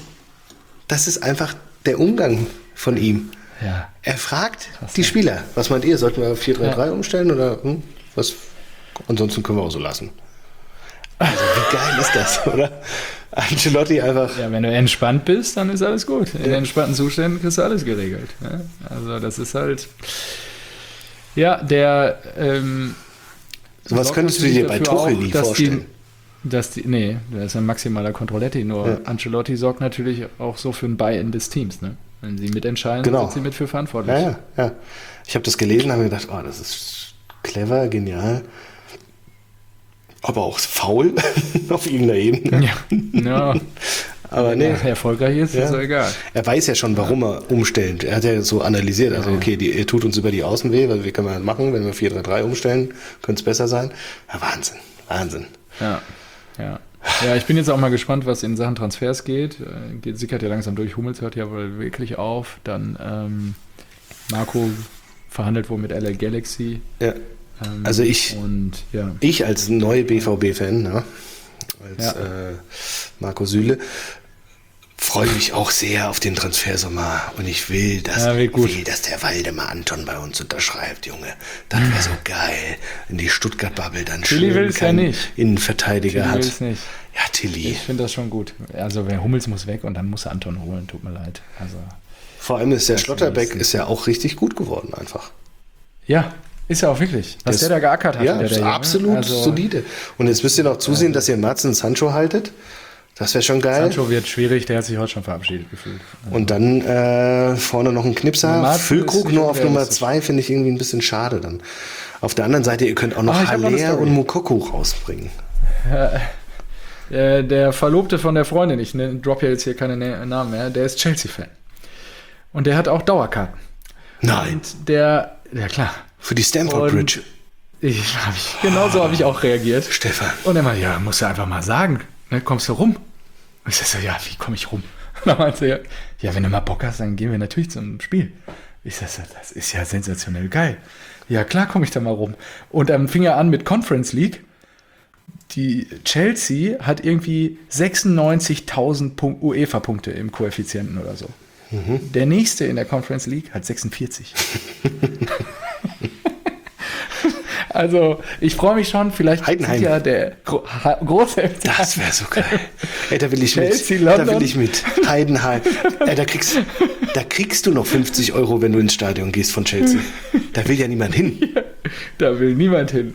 Das ist einfach der Umgang von ihm. Ja. Er fragt die Spieler, was meint ihr, sollten wir auf 4-3-3 umstellen oder was? Ansonsten können wir auch so lassen. Also wie geil ist das, oder? Ancelotti einfach. Ja, wenn du entspannt bist, dann ist alles gut. In entspannten Zuständen kriegst du alles geregelt. Ja? Also das ist halt... Ja, der... Sowas könntest du dir bei Tuchel nie vorstellen. Nee, der ist ein maximaler Controletti. Nur Ancelotti sorgt natürlich auch so für ein Buy-in des Teams. Ne? Wenn sie mitentscheiden, sind sie mit für verantwortlich. Ja. Ich habe das gelesen und habe mir gedacht, das ist clever, genial. Aber auch faul auf irgendeiner Ebene. Ja. Aber wenn er erfolgreich ist ja egal. Er weiß ja schon, warum er umstellt. Er hat ja so analysiert, also okay, er tut uns über die Außen weh, weil wir können wir machen, wenn wir 4-3-3 umstellen, könnte es besser sein. Ja, Wahnsinn. Ja, ich bin jetzt auch mal gespannt, was in Sachen Transfers geht. Sickert ja langsam durch, Hummels hört ja wohl wirklich auf. Dann Marco verhandelt wohl mit LA Galaxy. Ja. Also ich als neue BVB-Fan, ne, als Marco Süle, freue mich auch sehr auf den Transfersommer und ich will, dass der Waldemar Anton bei uns unterschreibt, Junge. Das wäre so geil. In die Stuttgart-Bubble dann Tilly will es ja nicht. Innenverteidiger Tilly hat. Will es nicht. Ja, Tilly. Ich finde das schon gut. Also wer Hummels muss weg und dann muss er Anton holen, tut mir leid. Also, vor allem ist der Schlotterbeck ist ja auch richtig gut geworden einfach. Ja, ist ja auch wirklich. Was der da geackert hat. Ja, der absolut solide. Und jetzt müsst ihr noch zusehen, dass ihr Mats und Sancho haltet. Das wäre schon geil. Sancho wird schwierig, der hat sich heute schon verabschiedet gefühlt. Und dann vorne noch ein Knipser. Füllkrug nur auf Nummer 2 finde ich irgendwie ein bisschen schade dann. Auf der anderen Seite, ihr könnt auch noch Haller und Moukoko rausbringen. Der Verlobte von der Freundin, ich drop ja jetzt hier keine Namen mehr, der ist Chelsea-Fan. Und der hat auch Dauerkarten. Nein. Und ja klar. Für die Stamford Bridge. Genauso habe ich auch reagiert. Stefan. Und er meinte, musst du einfach mal sagen, ne, kommst du rum? Und ich so, wie komme ich rum? Und dann meinte er, wenn du mal Bock hast, dann gehen wir natürlich zum Spiel. Ich so, das ist ja sensationell geil. Ja, klar komme ich da mal rum. Und dann fing er an mit Conference League. Die Chelsea hat irgendwie 96.000 UEFA-Punkte im Koeffizienten oder so. Mhm. Der nächste in der Conference League hat 46. Also, ich freue mich schon, vielleicht Heidenheim. Ja der große... Das wäre so geil. Ey, da will ich Chelsea, mit. London. Da will ich mit. Heidenheim. Ey, da kriegst du noch 50 €, wenn du ins Stadion gehst von Chelsea. Da will ja niemand hin. Ja, da will niemand hin.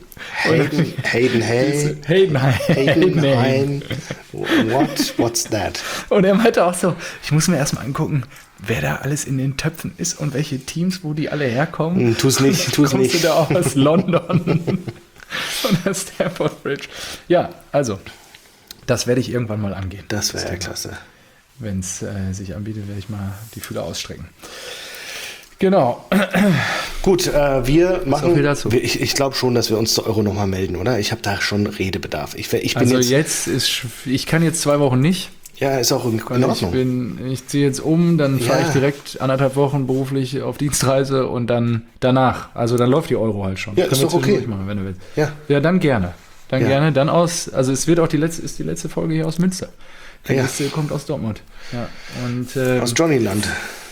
Heidenheim. What's that? Und er meinte auch so, ich muss mir erstmal angucken, wer da alles in den Töpfen ist und welche Teams, wo die alle herkommen. Tu's nicht. Kommst du da auch aus London? Von der Stamford Bridge. Ja, also, das werde ich irgendwann mal angehen. Das wäre ja klasse. Wenn es sich anbietet, werde ich mal die Fühler ausstrecken. Genau. Gut, wir machen. So viel dazu. Ich glaube schon, dass wir uns zu Euro nochmal melden, oder? Ich habe da schon Redebedarf. Ich bin Also ich kann jetzt 2 Wochen nicht. Ja, ist auch in Ordnung. Ich ziehe jetzt um, dann fahre ich direkt 1,5 Wochen beruflich auf Dienstreise und dann danach. Also dann läuft die Euro halt schon. Ja, ist doch okay. Machen, wenn du willst. Ja, dann gerne. Dann aus, also es wird auch die letzte Folge hier aus Münster. Die letzte kommt aus Dortmund. Ja. Und, aus Johnnyland.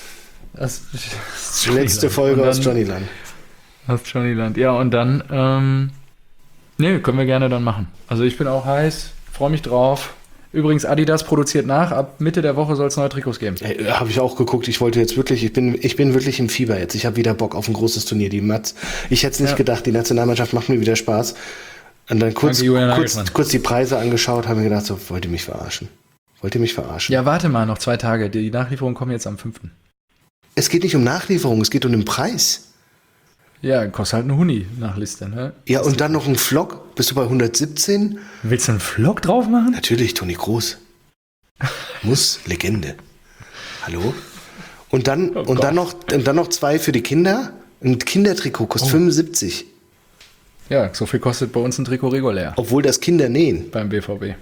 Letzte Folge aus Johnnyland. Aus Johnnyland, ja, und dann, können wir gerne dann machen. Also ich bin auch heiß, freue mich drauf. Übrigens, Adidas produziert nach, ab Mitte der Woche soll es neue Trikots geben. Habe ich auch geguckt, ich wollte jetzt wirklich, ich bin wirklich im Fieber jetzt. Ich habe wieder Bock auf ein großes Turnier, die Mats. Ich hätte es nicht gedacht, die Nationalmannschaft macht mir wieder Spaß. Und dann kurz die Preise angeschaut, habe mir gedacht, so, wollt ihr mich verarschen? Ja, warte mal, noch 2 Tage. Die Nachlieferungen kommen jetzt am 5. Es geht nicht um Nachlieferung, es geht um den Preis. Ja, kostet halt eine Huni nach Liste, ne? Ja, und dann noch ein Vlog. Bist du bei 117? Willst du einen Vlog drauf machen? Natürlich, Toni Kroos. Muss, Legende. Hallo? Und dann noch 2 für die Kinder. Ein Kindertrikot kostet 75. Ja, so viel kostet bei uns ein Trikot regulär. Obwohl das Kinder nähen. Beim BVB.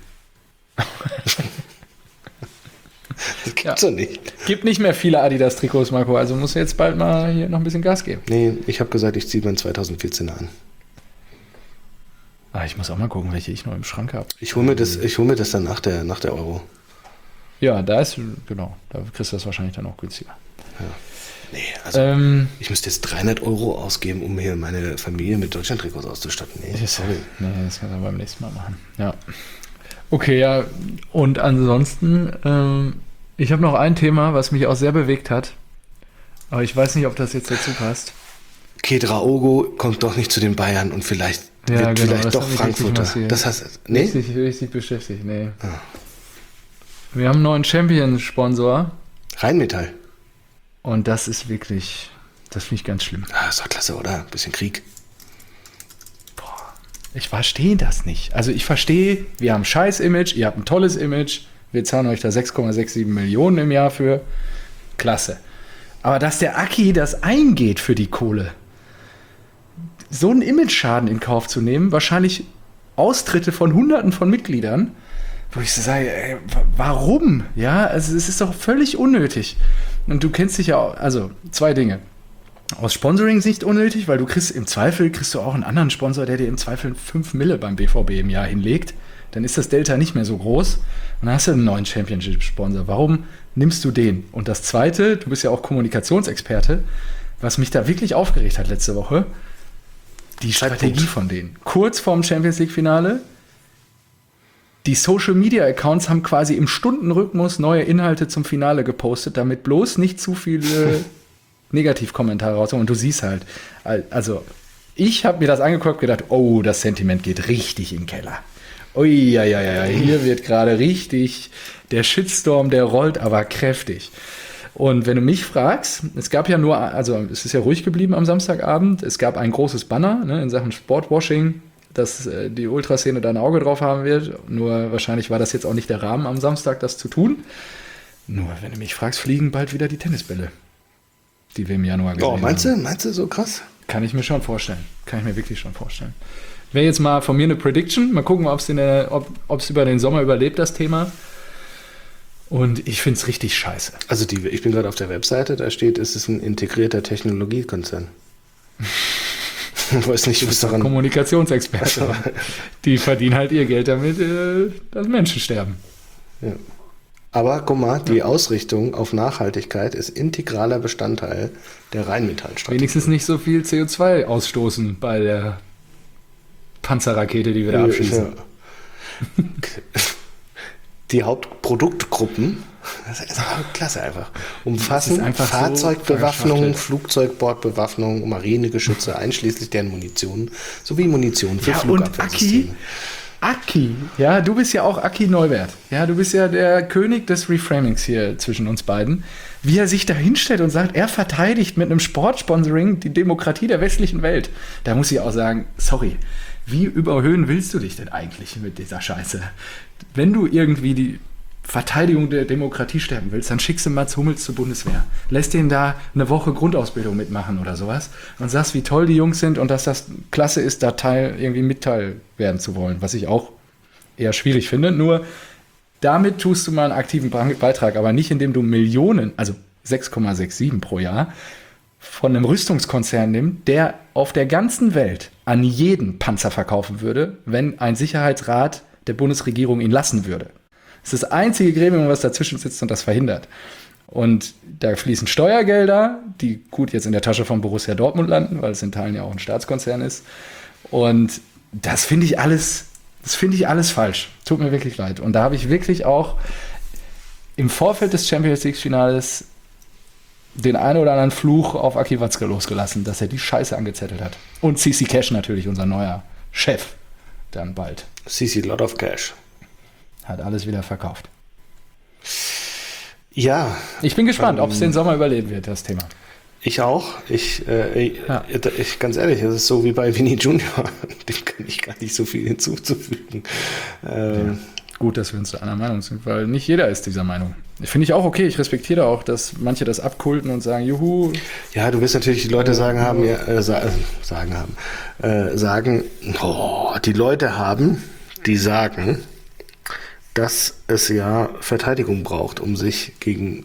Das gibt's doch nicht. Gibt nicht mehr viele Adidas-Trikots, Marco, also musst du jetzt bald mal hier noch ein bisschen Gas geben. Nee, ich habe gesagt, ich ziehe meinen 2014er an. Ich muss auch mal gucken, welche ich noch im Schrank habe. Ich hol mir das dann nach der Euro. Ja, da kriegst du das wahrscheinlich dann auch günstiger. Ja. Nee, also ich müsste jetzt 300 Euro ausgeben, um hier meine Familie mit Deutschland-Trikots auszustatten. Nee, sorry. Nee, das kann man beim nächsten Mal machen. Ja. Okay, ja, und ansonsten, ich habe noch ein Thema, was mich auch sehr bewegt hat, aber ich weiß nicht, ob das jetzt dazu passt. Kedraogo kommt doch nicht zu den Bayern und vielleicht doch Frankfurter. Das heißt, nee? Richtig beschäftigt, nee. Ah. Wir haben einen neuen Champions-Sponsor. Rheinmetall. Und das ist wirklich, das finde ich ganz schlimm. Ist doch klasse, oder? Ein bisschen Krieg. Ich verstehe das nicht. Also ich verstehe, wir haben ein scheiß Image, ihr habt ein tolles Image, wir zahlen euch da 6,67 Millionen im Jahr für. Klasse. Aber dass der Aki das eingeht für die Kohle, so einen Image-Schaden in Kauf zu nehmen, wahrscheinlich Austritte von Hunderten von Mitgliedern, wo ich so sage, warum? Ja, also es ist doch völlig unnötig. Und du kennst dich ja auch, also 2 Dinge. Aus Sponsoring-Sicht unnötig, weil kriegst du auch einen anderen Sponsor, der dir im Zweifel 5 Mille beim BVB im Jahr hinlegt. Dann ist das Delta nicht mehr so groß. Und dann hast du einen neuen Championship-Sponsor. Warum nimmst du den? Und das Zweite, du bist ja auch Kommunikationsexperte, was mich da wirklich aufgeregt hat letzte Woche, die Strategie von denen. Kurz vorm Champions-League-Finale, die Social-Media-Accounts haben quasi im Stundenrhythmus neue Inhalte zum Finale gepostet, damit bloß nicht zu viele Negativkommentare rauskommen. Und du siehst halt, also ich habe mir das angeguckt und gedacht, oh, das Sentiment geht richtig in den Keller. Ui, hier wird gerade richtig, der Shitstorm, der rollt aber kräftig. Und wenn du mich fragst, es gab ja nur, also es ist ja ruhig geblieben am Samstagabend, es gab ein großes Banner in Sachen Sportwashing, dass die Ultraszene da ein Auge drauf haben wird. Nur wahrscheinlich war das jetzt auch nicht der Rahmen am Samstag, das zu tun. Nur wenn du mich fragst, fliegen bald wieder die Tennisbälle, die wir im Januar gesehen haben. Meinst du so krass? Kann ich mir schon vorstellen. Kann ich mir wirklich schon vorstellen. Wäre jetzt mal von mir eine Prediction. Mal gucken, ob es über den Sommer überlebt, das Thema. Und ich finde es richtig scheiße. Also ich bin gerade auf der Webseite, da steht, es ist ein integrierter Technologiekonzern. Ich weiß nicht, du bist daran. Kommunikationsexperte. Die verdienen halt ihr Geld damit, dass Menschen sterben. Ja. Aber guck mal, die Ausrichtung auf Nachhaltigkeit ist integraler Bestandteil der Rheinmetall-Strategie. Wenigstens nicht so viel CO2 ausstoßen bei der Panzerrakete, die wir da abschießen. Ja. Die Hauptproduktgruppen, das ist klasse einfach, umfassen einfach Fahrzeugbewaffnung, so Flugzeugbordbewaffnung, Marinegeschütze, einschließlich deren Munition, sowie Munition für Flugabwehrsysteme. Aki, ja, du bist ja auch Aki Neuwert. Ja, du bist ja der König des Reframings hier zwischen uns beiden. Wie er sich da hinstellt und sagt, er verteidigt mit einem Sportsponsoring die Demokratie der westlichen Welt. Da muss ich auch sagen, sorry, Wie überhöhen willst du dich denn eigentlich mit dieser Scheiße? Wenn du irgendwie die Verteidigung der Demokratie stärken willst, dann schickst du Mats Hummels zur Bundeswehr. Lässt den da eine Woche Grundausbildung mitmachen oder sowas und sagst, wie toll die Jungs sind und dass das klasse ist, da irgendwie Mitteil werden zu wollen, was ich auch eher schwierig finde. Nur damit tust du mal einen aktiven Beitrag, aber nicht indem du Millionen, also 6,67 pro Jahr, von einem Rüstungskonzern nimmt, der auf der ganzen Welt an jeden Panzer verkaufen würde, wenn ein Sicherheitsrat der Bundesregierung ihn lassen würde. Das ist das einzige Gremium, was dazwischen sitzt und das verhindert. Und da fließen Steuergelder, die gut jetzt in der Tasche von Borussia Dortmund landen, weil es in Teilen ja auch ein Staatskonzern ist. Und das finde ich alles falsch. Tut mir wirklich leid. Und da habe ich wirklich auch im Vorfeld des Champions League-Finales den einen oder anderen Fluch auf Aki Watzke losgelassen, dass er die Scheiße angezettelt hat. Und CC Cash natürlich, unser neuer Chef, dann bald. CC Lot of Cash. Hat alles wieder verkauft. Ja. Ich bin gespannt, ob es den Sommer überleben wird, das Thema. Ich auch. Ich ganz ehrlich, es ist so wie bei Vinny Junior. Dem kann ich gar nicht so viel hinzuzufügen. Gut, dass wir uns da einer Meinung sind, weil nicht jeder ist dieser Meinung. Finde ich auch okay. Ich respektiere auch, dass manche das abkulten und sagen, juhu. Ja, du wirst natürlich die Leute sagen, die sagen, dass es ja Verteidigung braucht, um sich gegen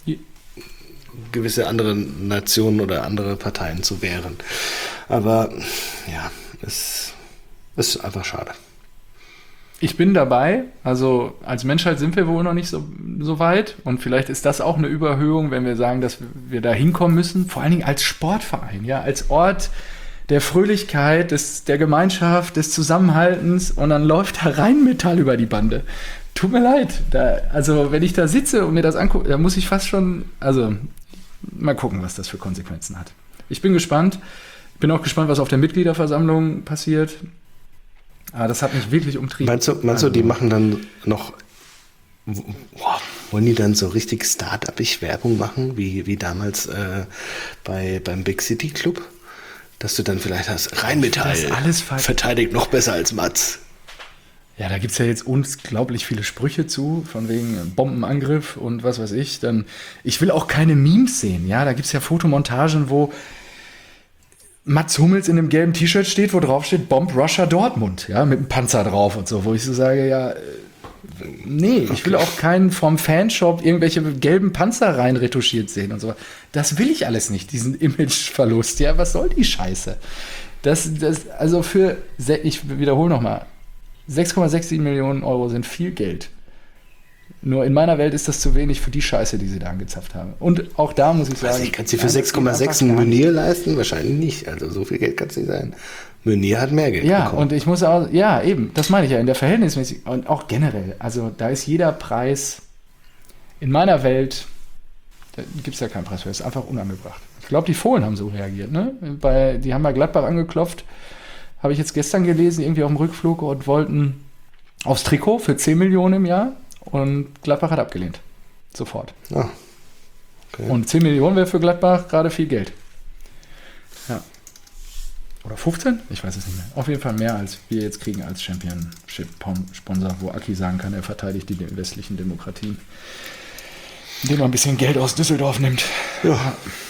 gewisse andere Nationen oder andere Parteien zu wehren. Aber ja, es ist einfach schade. Ich bin dabei, also als Menschheit sind wir wohl noch nicht so weit und vielleicht ist das auch eine Überhöhung, wenn wir sagen, dass wir da hinkommen müssen, vor allen Dingen als Sportverein, ja, als Ort der Fröhlichkeit, der Gemeinschaft, des Zusammenhaltens und dann läuft da Rheinmetall über die Bande. Tut mir leid, also wenn ich da sitze und mir das angucke, da muss ich fast schon, also mal gucken, was das für Konsequenzen hat. Ich bin gespannt, bin auch gespannt, was auf der Mitgliederversammlung passiert. Aber das hat mich wirklich umtrieben. Meinst du, die machen dann noch, wollen die dann so richtig start-upig Werbung machen, wie damals beim Big City Club? Dass du dann vielleicht hast, Rheinmetall verteidigt noch besser als Mats. Ja, da gibt es ja jetzt unglaublich viele Sprüche zu, von wegen Bombenangriff und was weiß ich. Ich will auch keine Memes sehen, ja, da gibt es ja Fotomontagen, wo Mats Hummels in einem gelben T-Shirt steht, wo drauf steht Bomb Russia Dortmund, ja, mit einem Panzer drauf und so, wo ich so sage, ja, nee, ich will auch keinen vom Fanshop irgendwelche gelben Panzer rein retuschiert sehen und so. Das will ich alles nicht, diesen Imageverlust, ja, was soll die Scheiße? Also ich wiederhole nochmal, 6,67 Millionen Euro sind viel Geld. Nur in meiner Welt ist das zu wenig für die Scheiße, die sie da angezapft haben. Und auch da muss ich sagen... Kannst du für 6,6 einen Meunier leisten? Wahrscheinlich nicht. Also so viel Geld kann es nicht sein. Meunier hat mehr Geld bekommen. Und ich muss auch... Ja, eben. Das meine ich ja. In der Verhältnismäßig... Und auch generell. Also da ist jeder Preis... In meiner Welt... Da gibt es ja keinen Preis für. Das ist einfach unangebracht. Ich glaube, die Fohlen haben so reagiert. Ne? Die haben bei Gladbach angeklopft. Habe ich jetzt gestern gelesen, irgendwie auf dem Rückflug und wollten aufs Trikot für 10 Millionen im Jahr. Und Gladbach hat abgelehnt. Sofort. Ah, okay. Und 10 Millionen wäre für Gladbach gerade viel Geld. Ja. Oder 15? Ich weiß es nicht mehr. Auf jeden Fall mehr, als wir jetzt kriegen als Championship-Sponsor, wo Aki sagen kann, er verteidigt die westlichen Demokratien. Indem er ein bisschen Geld aus Düsseldorf nimmt. Ja.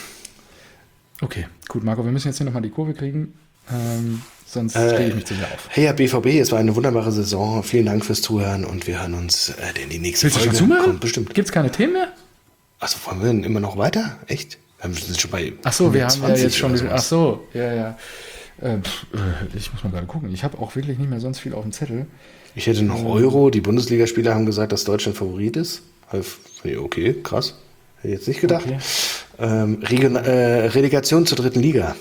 Okay, gut, Marco, wir müssen jetzt hier nochmal die Kurve kriegen. Sonst rege ich mich zu sehr auf. Hey, ja, BVB, es war eine wunderbare Saison. Vielen Dank fürs Zuhören und wir hören uns in die nächste Willst Folge. Du schon zuhören? Kommt bestimmt. Gibt's keine Themen mehr? Achso, wollen wir denn immer noch weiter? Echt? Wir sind schon bei Achso, wir haben ja jetzt schon... Achso. Achso, ja. Ich muss mal gerade gucken. Ich habe auch wirklich nicht mehr sonst viel auf dem Zettel. Ich hätte noch Euro. Die Bundesligaspieler haben gesagt, dass Deutschland Favorit ist. Okay, krass. Hätte ich jetzt nicht gedacht. Okay. Relegation zur 3. Liga.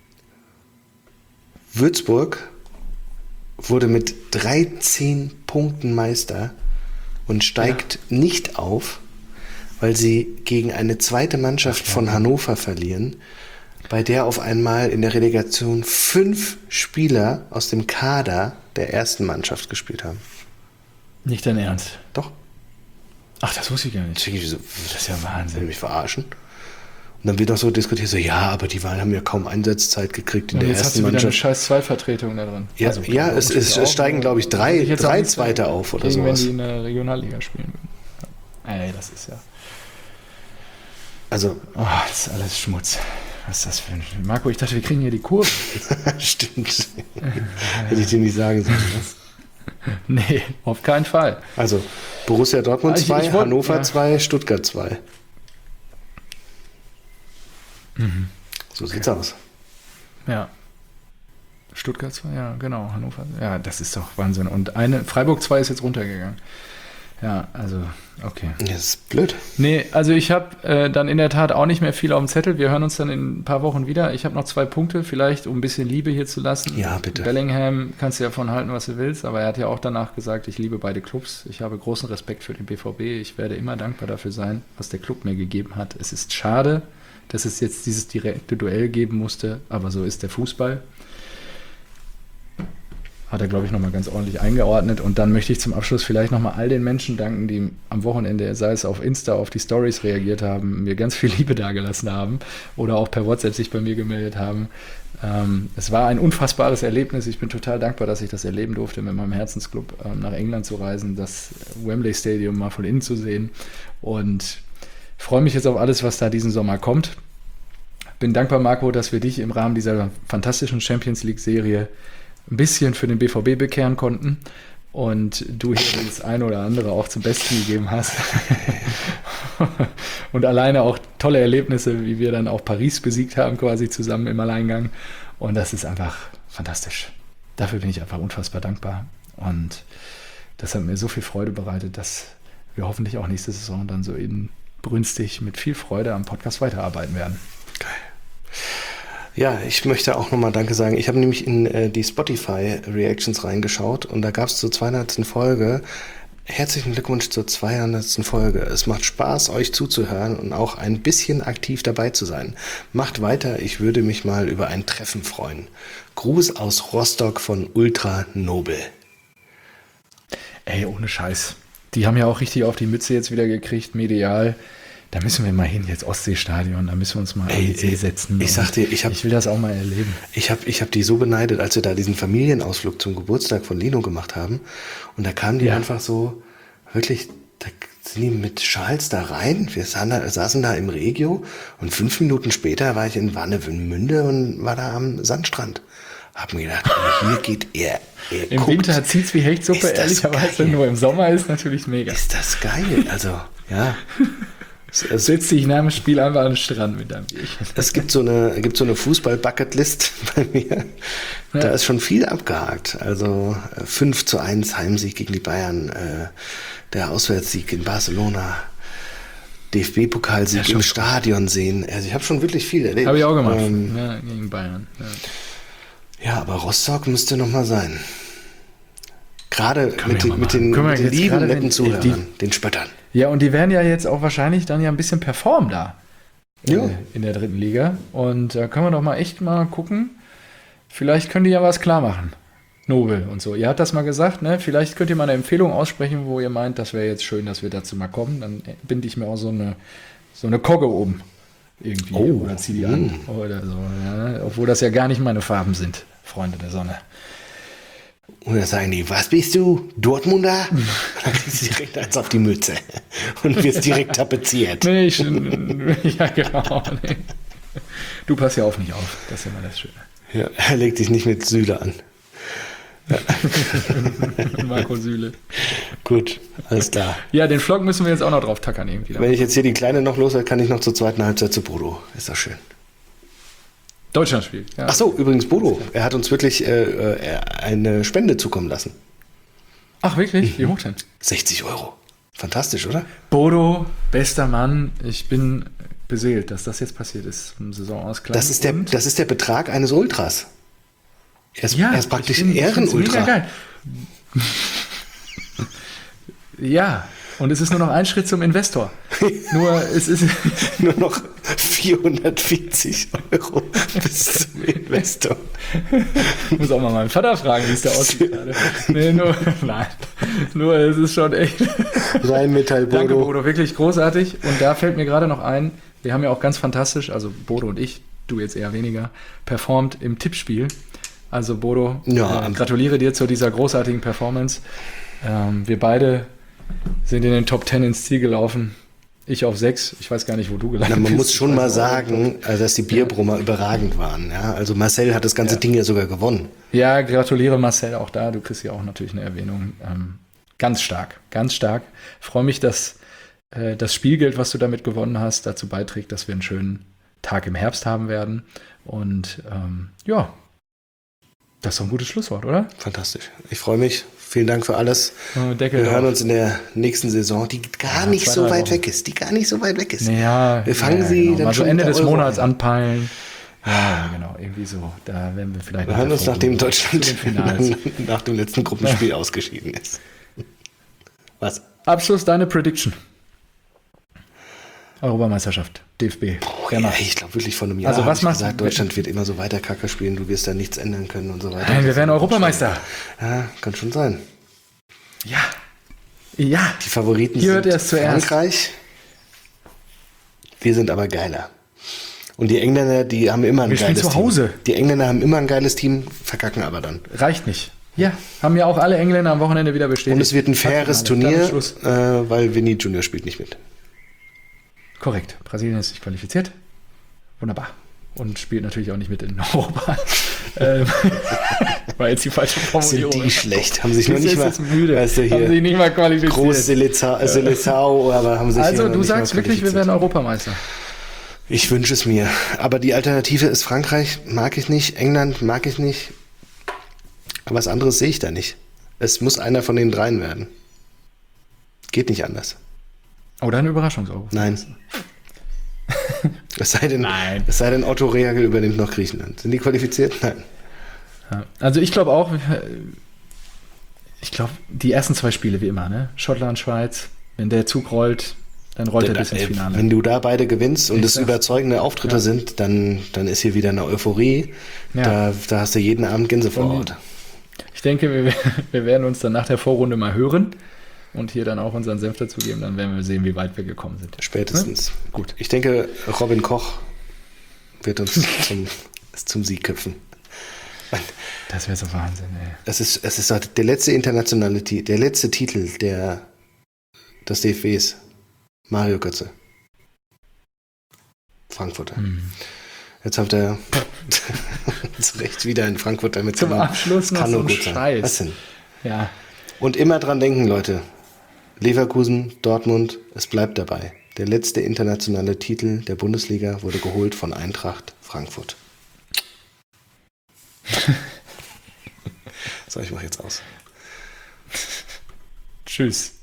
Würzburg wurde mit 13 Punkten Meister und steigt nicht auf, weil sie gegen eine zweite Mannschaft von Hannover verlieren, bei der auf einmal in der Relegation 5 Spieler aus dem Kader der ersten Mannschaft gespielt haben. Nicht dein Ernst? Doch. Ach, das wusste ich gar nicht. Das ist ja Wahnsinn. Will mich verarschen? Und dann wird auch so diskutiert, so, ja, aber die haben ja kaum Einsatzzeit gekriegt in Und der jetzt hast ersten du wieder eine Mannschaft. scheiß Zweitvertretung da drin. Ja, Also, ja, es steigen, glaube ich, drei Zweite auf oder gegen, wenn sowas. die in der Regionalliga spielen würden. Ja. Ey, das ist ja... Also, Oh, das ist alles Schmutz. Was ist das für ein... Marco, ich dachte, wir kriegen hier die Kurve. stimmt. Hätte ich dir nicht sagen sollen. Was? Nee, auf keinen Fall. Also, Borussia Dortmund Ich 2, wollt- Hannover ja. 2, Stuttgart 2. So sieht's aus. Ja. Stuttgart 2, ja, genau. Hannover. Ja, das ist doch Wahnsinn. Und Freiburg 2 ist jetzt runtergegangen. Ja, also, okay. Das ist blöd. Nee, also ich habe dann in der Tat auch nicht mehr viel auf dem Zettel. Wir hören uns dann in ein paar Wochen wieder. Ich habe noch 2 Punkte, vielleicht, um ein bisschen Liebe hier zu lassen. Ja, bitte. Bellingham, kannst du ja von halten, was du willst, aber er hat ja auch danach gesagt, ich liebe beide Clubs. Ich habe großen Respekt für den BVB. Ich werde immer dankbar dafür sein, was der Club mir gegeben hat. Es ist schade, dass es jetzt dieses direkte Duell geben musste, aber so ist der Fußball. Hat er, glaube ich, nochmal ganz ordentlich eingeordnet. Und dann möchte ich zum Abschluss vielleicht nochmal all den Menschen danken, die am Wochenende, sei es auf Insta, auf die Stories reagiert haben, mir ganz viel Liebe dagelassen haben oder auch per WhatsApp sich bei mir gemeldet haben. Es war ein unfassbares Erlebnis. Ich bin total dankbar, dass ich das erleben durfte, mit meinem Herzensclub nach England zu reisen, das Wembley Stadium mal von innen zu sehen. Und freue mich jetzt auf alles, was da diesen Sommer kommt. Bin dankbar, Marco, dass wir dich im Rahmen dieser fantastischen Champions League-Serie ein bisschen für den BVB bekehren konnten und du hier das eine oder andere auch zum Besten gegeben hast. Und alleine auch tolle Erlebnisse, wie wir dann auch Paris besiegt haben, quasi zusammen im Alleingang. Und das ist einfach fantastisch. Dafür bin ich einfach unfassbar dankbar. Und das hat mir so viel Freude bereitet, dass wir hoffentlich auch nächste Saison dann so inbrünstig mit viel Freude am Podcast weiterarbeiten werden. Geil. Ja, ich möchte auch nochmal Danke sagen. Ich habe nämlich in die Spotify-Reactions reingeschaut und da gab es zur 200. Folge. Herzlichen Glückwunsch zur 200. Folge. Es macht Spaß, euch zuzuhören und auch ein bisschen aktiv dabei zu sein. Macht weiter, ich würde mich mal über ein Treffen freuen. Gruß aus Rostock von Ultra Nobel. Ey, ohne Scheiß. Die haben ja auch richtig auf die Mütze jetzt wieder gekriegt, medial. Da müssen wir mal hin, jetzt Ostseestadion, da müssen wir uns mal an den See setzen. Ich sag dir, ich will das auch mal erleben. Ich hab die so beneidet, als wir da diesen Familienausflug zum Geburtstag von Lino gemacht haben. Und da kamen die einfach so, wirklich, da sind die mit Schals da rein. Wir saßen da im Regio und 5 Minuten später war ich in Warnemünde und war da am Sandstrand. Hab mir gedacht, hier geht er. Im Winter zieht's wie Hechtsuppe, Ist das ehrlicherweise, geil. nur im Sommer ist natürlich mega. Ist das geil? Also, ja. Setz dich nach dem Spiel einfach an den Strand mit deinem Bierchen. Es gibt so eine Fußball-Bucketlist bei mir. Da ist schon viel abgehakt. Also 5:1 Heimsieg gegen die Bayern, der Auswärtssieg in Barcelona, DFB-Pokalsieg im Stadion sehen. Also ich habe schon wirklich viel erlebt. Habe ich auch gemacht, ja, gegen Bayern. Ja, aber Rostock müsste noch mal sein. Gerade mit den jetzt lieben, gerade netten den- Zuhörern, den Spöttern. Ja, und die werden ja jetzt auch wahrscheinlich dann ja ein bisschen performen da. Ja. In der 3. Liga. Und da können wir doch mal echt mal gucken. Vielleicht können die ja was klar machen. Nobel und so. Ihr habt das mal gesagt, ne? Vielleicht könnt ihr mal eine Empfehlung aussprechen, wo ihr meint, das wäre jetzt schön, dass wir dazu mal kommen. Dann binde ich mir auch so eine Kogge um. Irgendwie. Oh. Oder zieh die an. Oder so. Ja? Obwohl das ja gar nicht meine Farben sind, Freunde der Sonne. Und dann sagen die, was bist du, Dortmunder? Und dann kriegst du direkt eins auf die Mütze und wirst direkt tapeziert. Nee, ja, genau. Nee. Du passt ja auf nicht auf. Das ist ja mal das Schöne. Ja, er legt dich nicht mit Süle an. Marco Süle. Gut, alles klar. Ja, den Vlog müssen wir jetzt auch noch drauf tackern irgendwie. Wenn ich jetzt hier die Kleine noch los habe, kann ich noch zur zweiten Halbzeit zu Bodo. Ist das schön. Deutschland spielt. Ja. Ach so, übrigens Bodo. Er hat uns wirklich eine Spende zukommen lassen. Ach, wirklich? Wie hoch denn? 60 €. Fantastisch, oder? Bodo, bester Mann. Ich bin beseelt, dass das jetzt passiert ist im Saisonausklang. Das ist der Betrag eines Ultras. Er ist praktisch ich find's Ehrenultra. mega geil. Ja, und es ist nur noch ein Schritt zum Investor. Nur es ist Nur noch 440 € bis zum Investor. ich muss auch mal meinen Vater fragen, wie es da aussieht gerade. Nee, nur es ist schon echt. Rheinmetall Danke, Bodo. Bodo, wirklich großartig. Und da fällt mir gerade noch ein, Wir haben ja auch ganz fantastisch, also Bodo und ich, du jetzt eher weniger, performt im Tippspiel. Also Bodo, gratuliere dir zu dieser großartigen Performance. Wir beide sind in den Top 10 ins Ziel gelaufen. Ich auf 6. Ich weiß gar nicht, wo du gelandet bist. Man muss schon mal sagen, dass die Bierbrummer überragend waren. Ja? Also Marcel hat das ganze Ding ja sogar gewonnen. Ja, gratuliere Marcel auch da. Du kriegst ja auch natürlich eine Erwähnung. Ganz stark, ganz stark. Ich freue mich, dass das Spielgeld, was du damit gewonnen hast, dazu beiträgt, dass wir einen schönen Tag im Herbst haben werden. Und das ist doch ein gutes Schlusswort, oder? Fantastisch. Ich freue mich. Vielen Dank für alles. Deckel wir hören uns in der nächsten Saison, die gar nicht so weit weg ist. Ja, wir fangen sie dann mal so schon Ende des Euro Monats anpeilen. Ja, genau, irgendwie so. Da werden wir vielleicht. Wir hören uns, nachdem Deutschland nach dem letzten Gruppenspiel ausgeschieden ist. Was? Abschluss, deine Prediction. Europameisterschaft, DFB. Ja, ich glaube wirklich von einem Jahr. Also was machst du? Deutschland wird immer so weiter Kacke spielen, du wirst da nichts ändern können und so weiter. Nein, wir werden Europameister. Ja, kann schon sein. Ja. Ja. Die Favoriten Hier sind Frankreich. Wir sind aber geiler. Und die Engländer, die haben immer ein geiles Team. Wir spielen zu Hause. Die Engländer haben immer ein geiles Team, verkacken aber dann. Reicht nicht. Ja, haben ja auch alle Engländer am Wochenende wieder bestätigt. Und es wird ein faires Turnier, weil Vinny Junior spielt nicht mit. Korrekt. Brasilien ist sich qualifiziert. Wunderbar. Und spielt natürlich auch nicht mit in Europa. War jetzt die falsche Formulierung. Sind die schlecht? Haben sich noch nicht mal müde. Weißt du, hier haben sich nicht mal qualifiziert. Groß Seleção, aber haben sich Also du sagst wirklich, wir werden Europameister. Ich wünsche es mir. Aber die Alternative ist Frankreich, mag ich nicht. England mag ich nicht. Aber was anderes sehe ich da nicht. Es muss einer von den dreien werden. Geht nicht anders. Oder eine Überraschungseuropa. Nein. Es sei denn, Otto Rehagel übernimmt noch Griechenland. Sind die qualifiziert? Nein. Ja, also ich glaube auch, die ersten 2 Spiele wie immer, ne? Schottland, Schweiz, wenn der Zug rollt, dann rollt er bis ins Finale. Wenn du da beide gewinnst und es überzeugende Auftritte sind, dann ist hier wieder eine Euphorie. Ja. Da hast du jeden Abend Gänsevorhaut. Ich denke, wir werden uns dann nach der Vorrunde mal hören und hier dann auch unseren Senf dazugeben, dann werden wir sehen, wie weit wir gekommen sind. Spätestens. Ja? Gut. Ich denke, Robin Koch wird uns zum Sieg köpfen. Das wäre so Wahnsinn, ey. Es ist der letzte internationale der letzte Titel des DFBs. Mario Götze. Frankfurter. Jetzt habt ihr zu Recht wieder in Frankfurt damit zum Abschluss noch so ein Scheiß. Was denn? Ja. Und immer dran denken, Leute. Leverkusen, Dortmund, es bleibt dabei. Der letzte internationale Titel der Bundesliga wurde geholt von Eintracht Frankfurt. So, ich mache jetzt aus. Tschüss.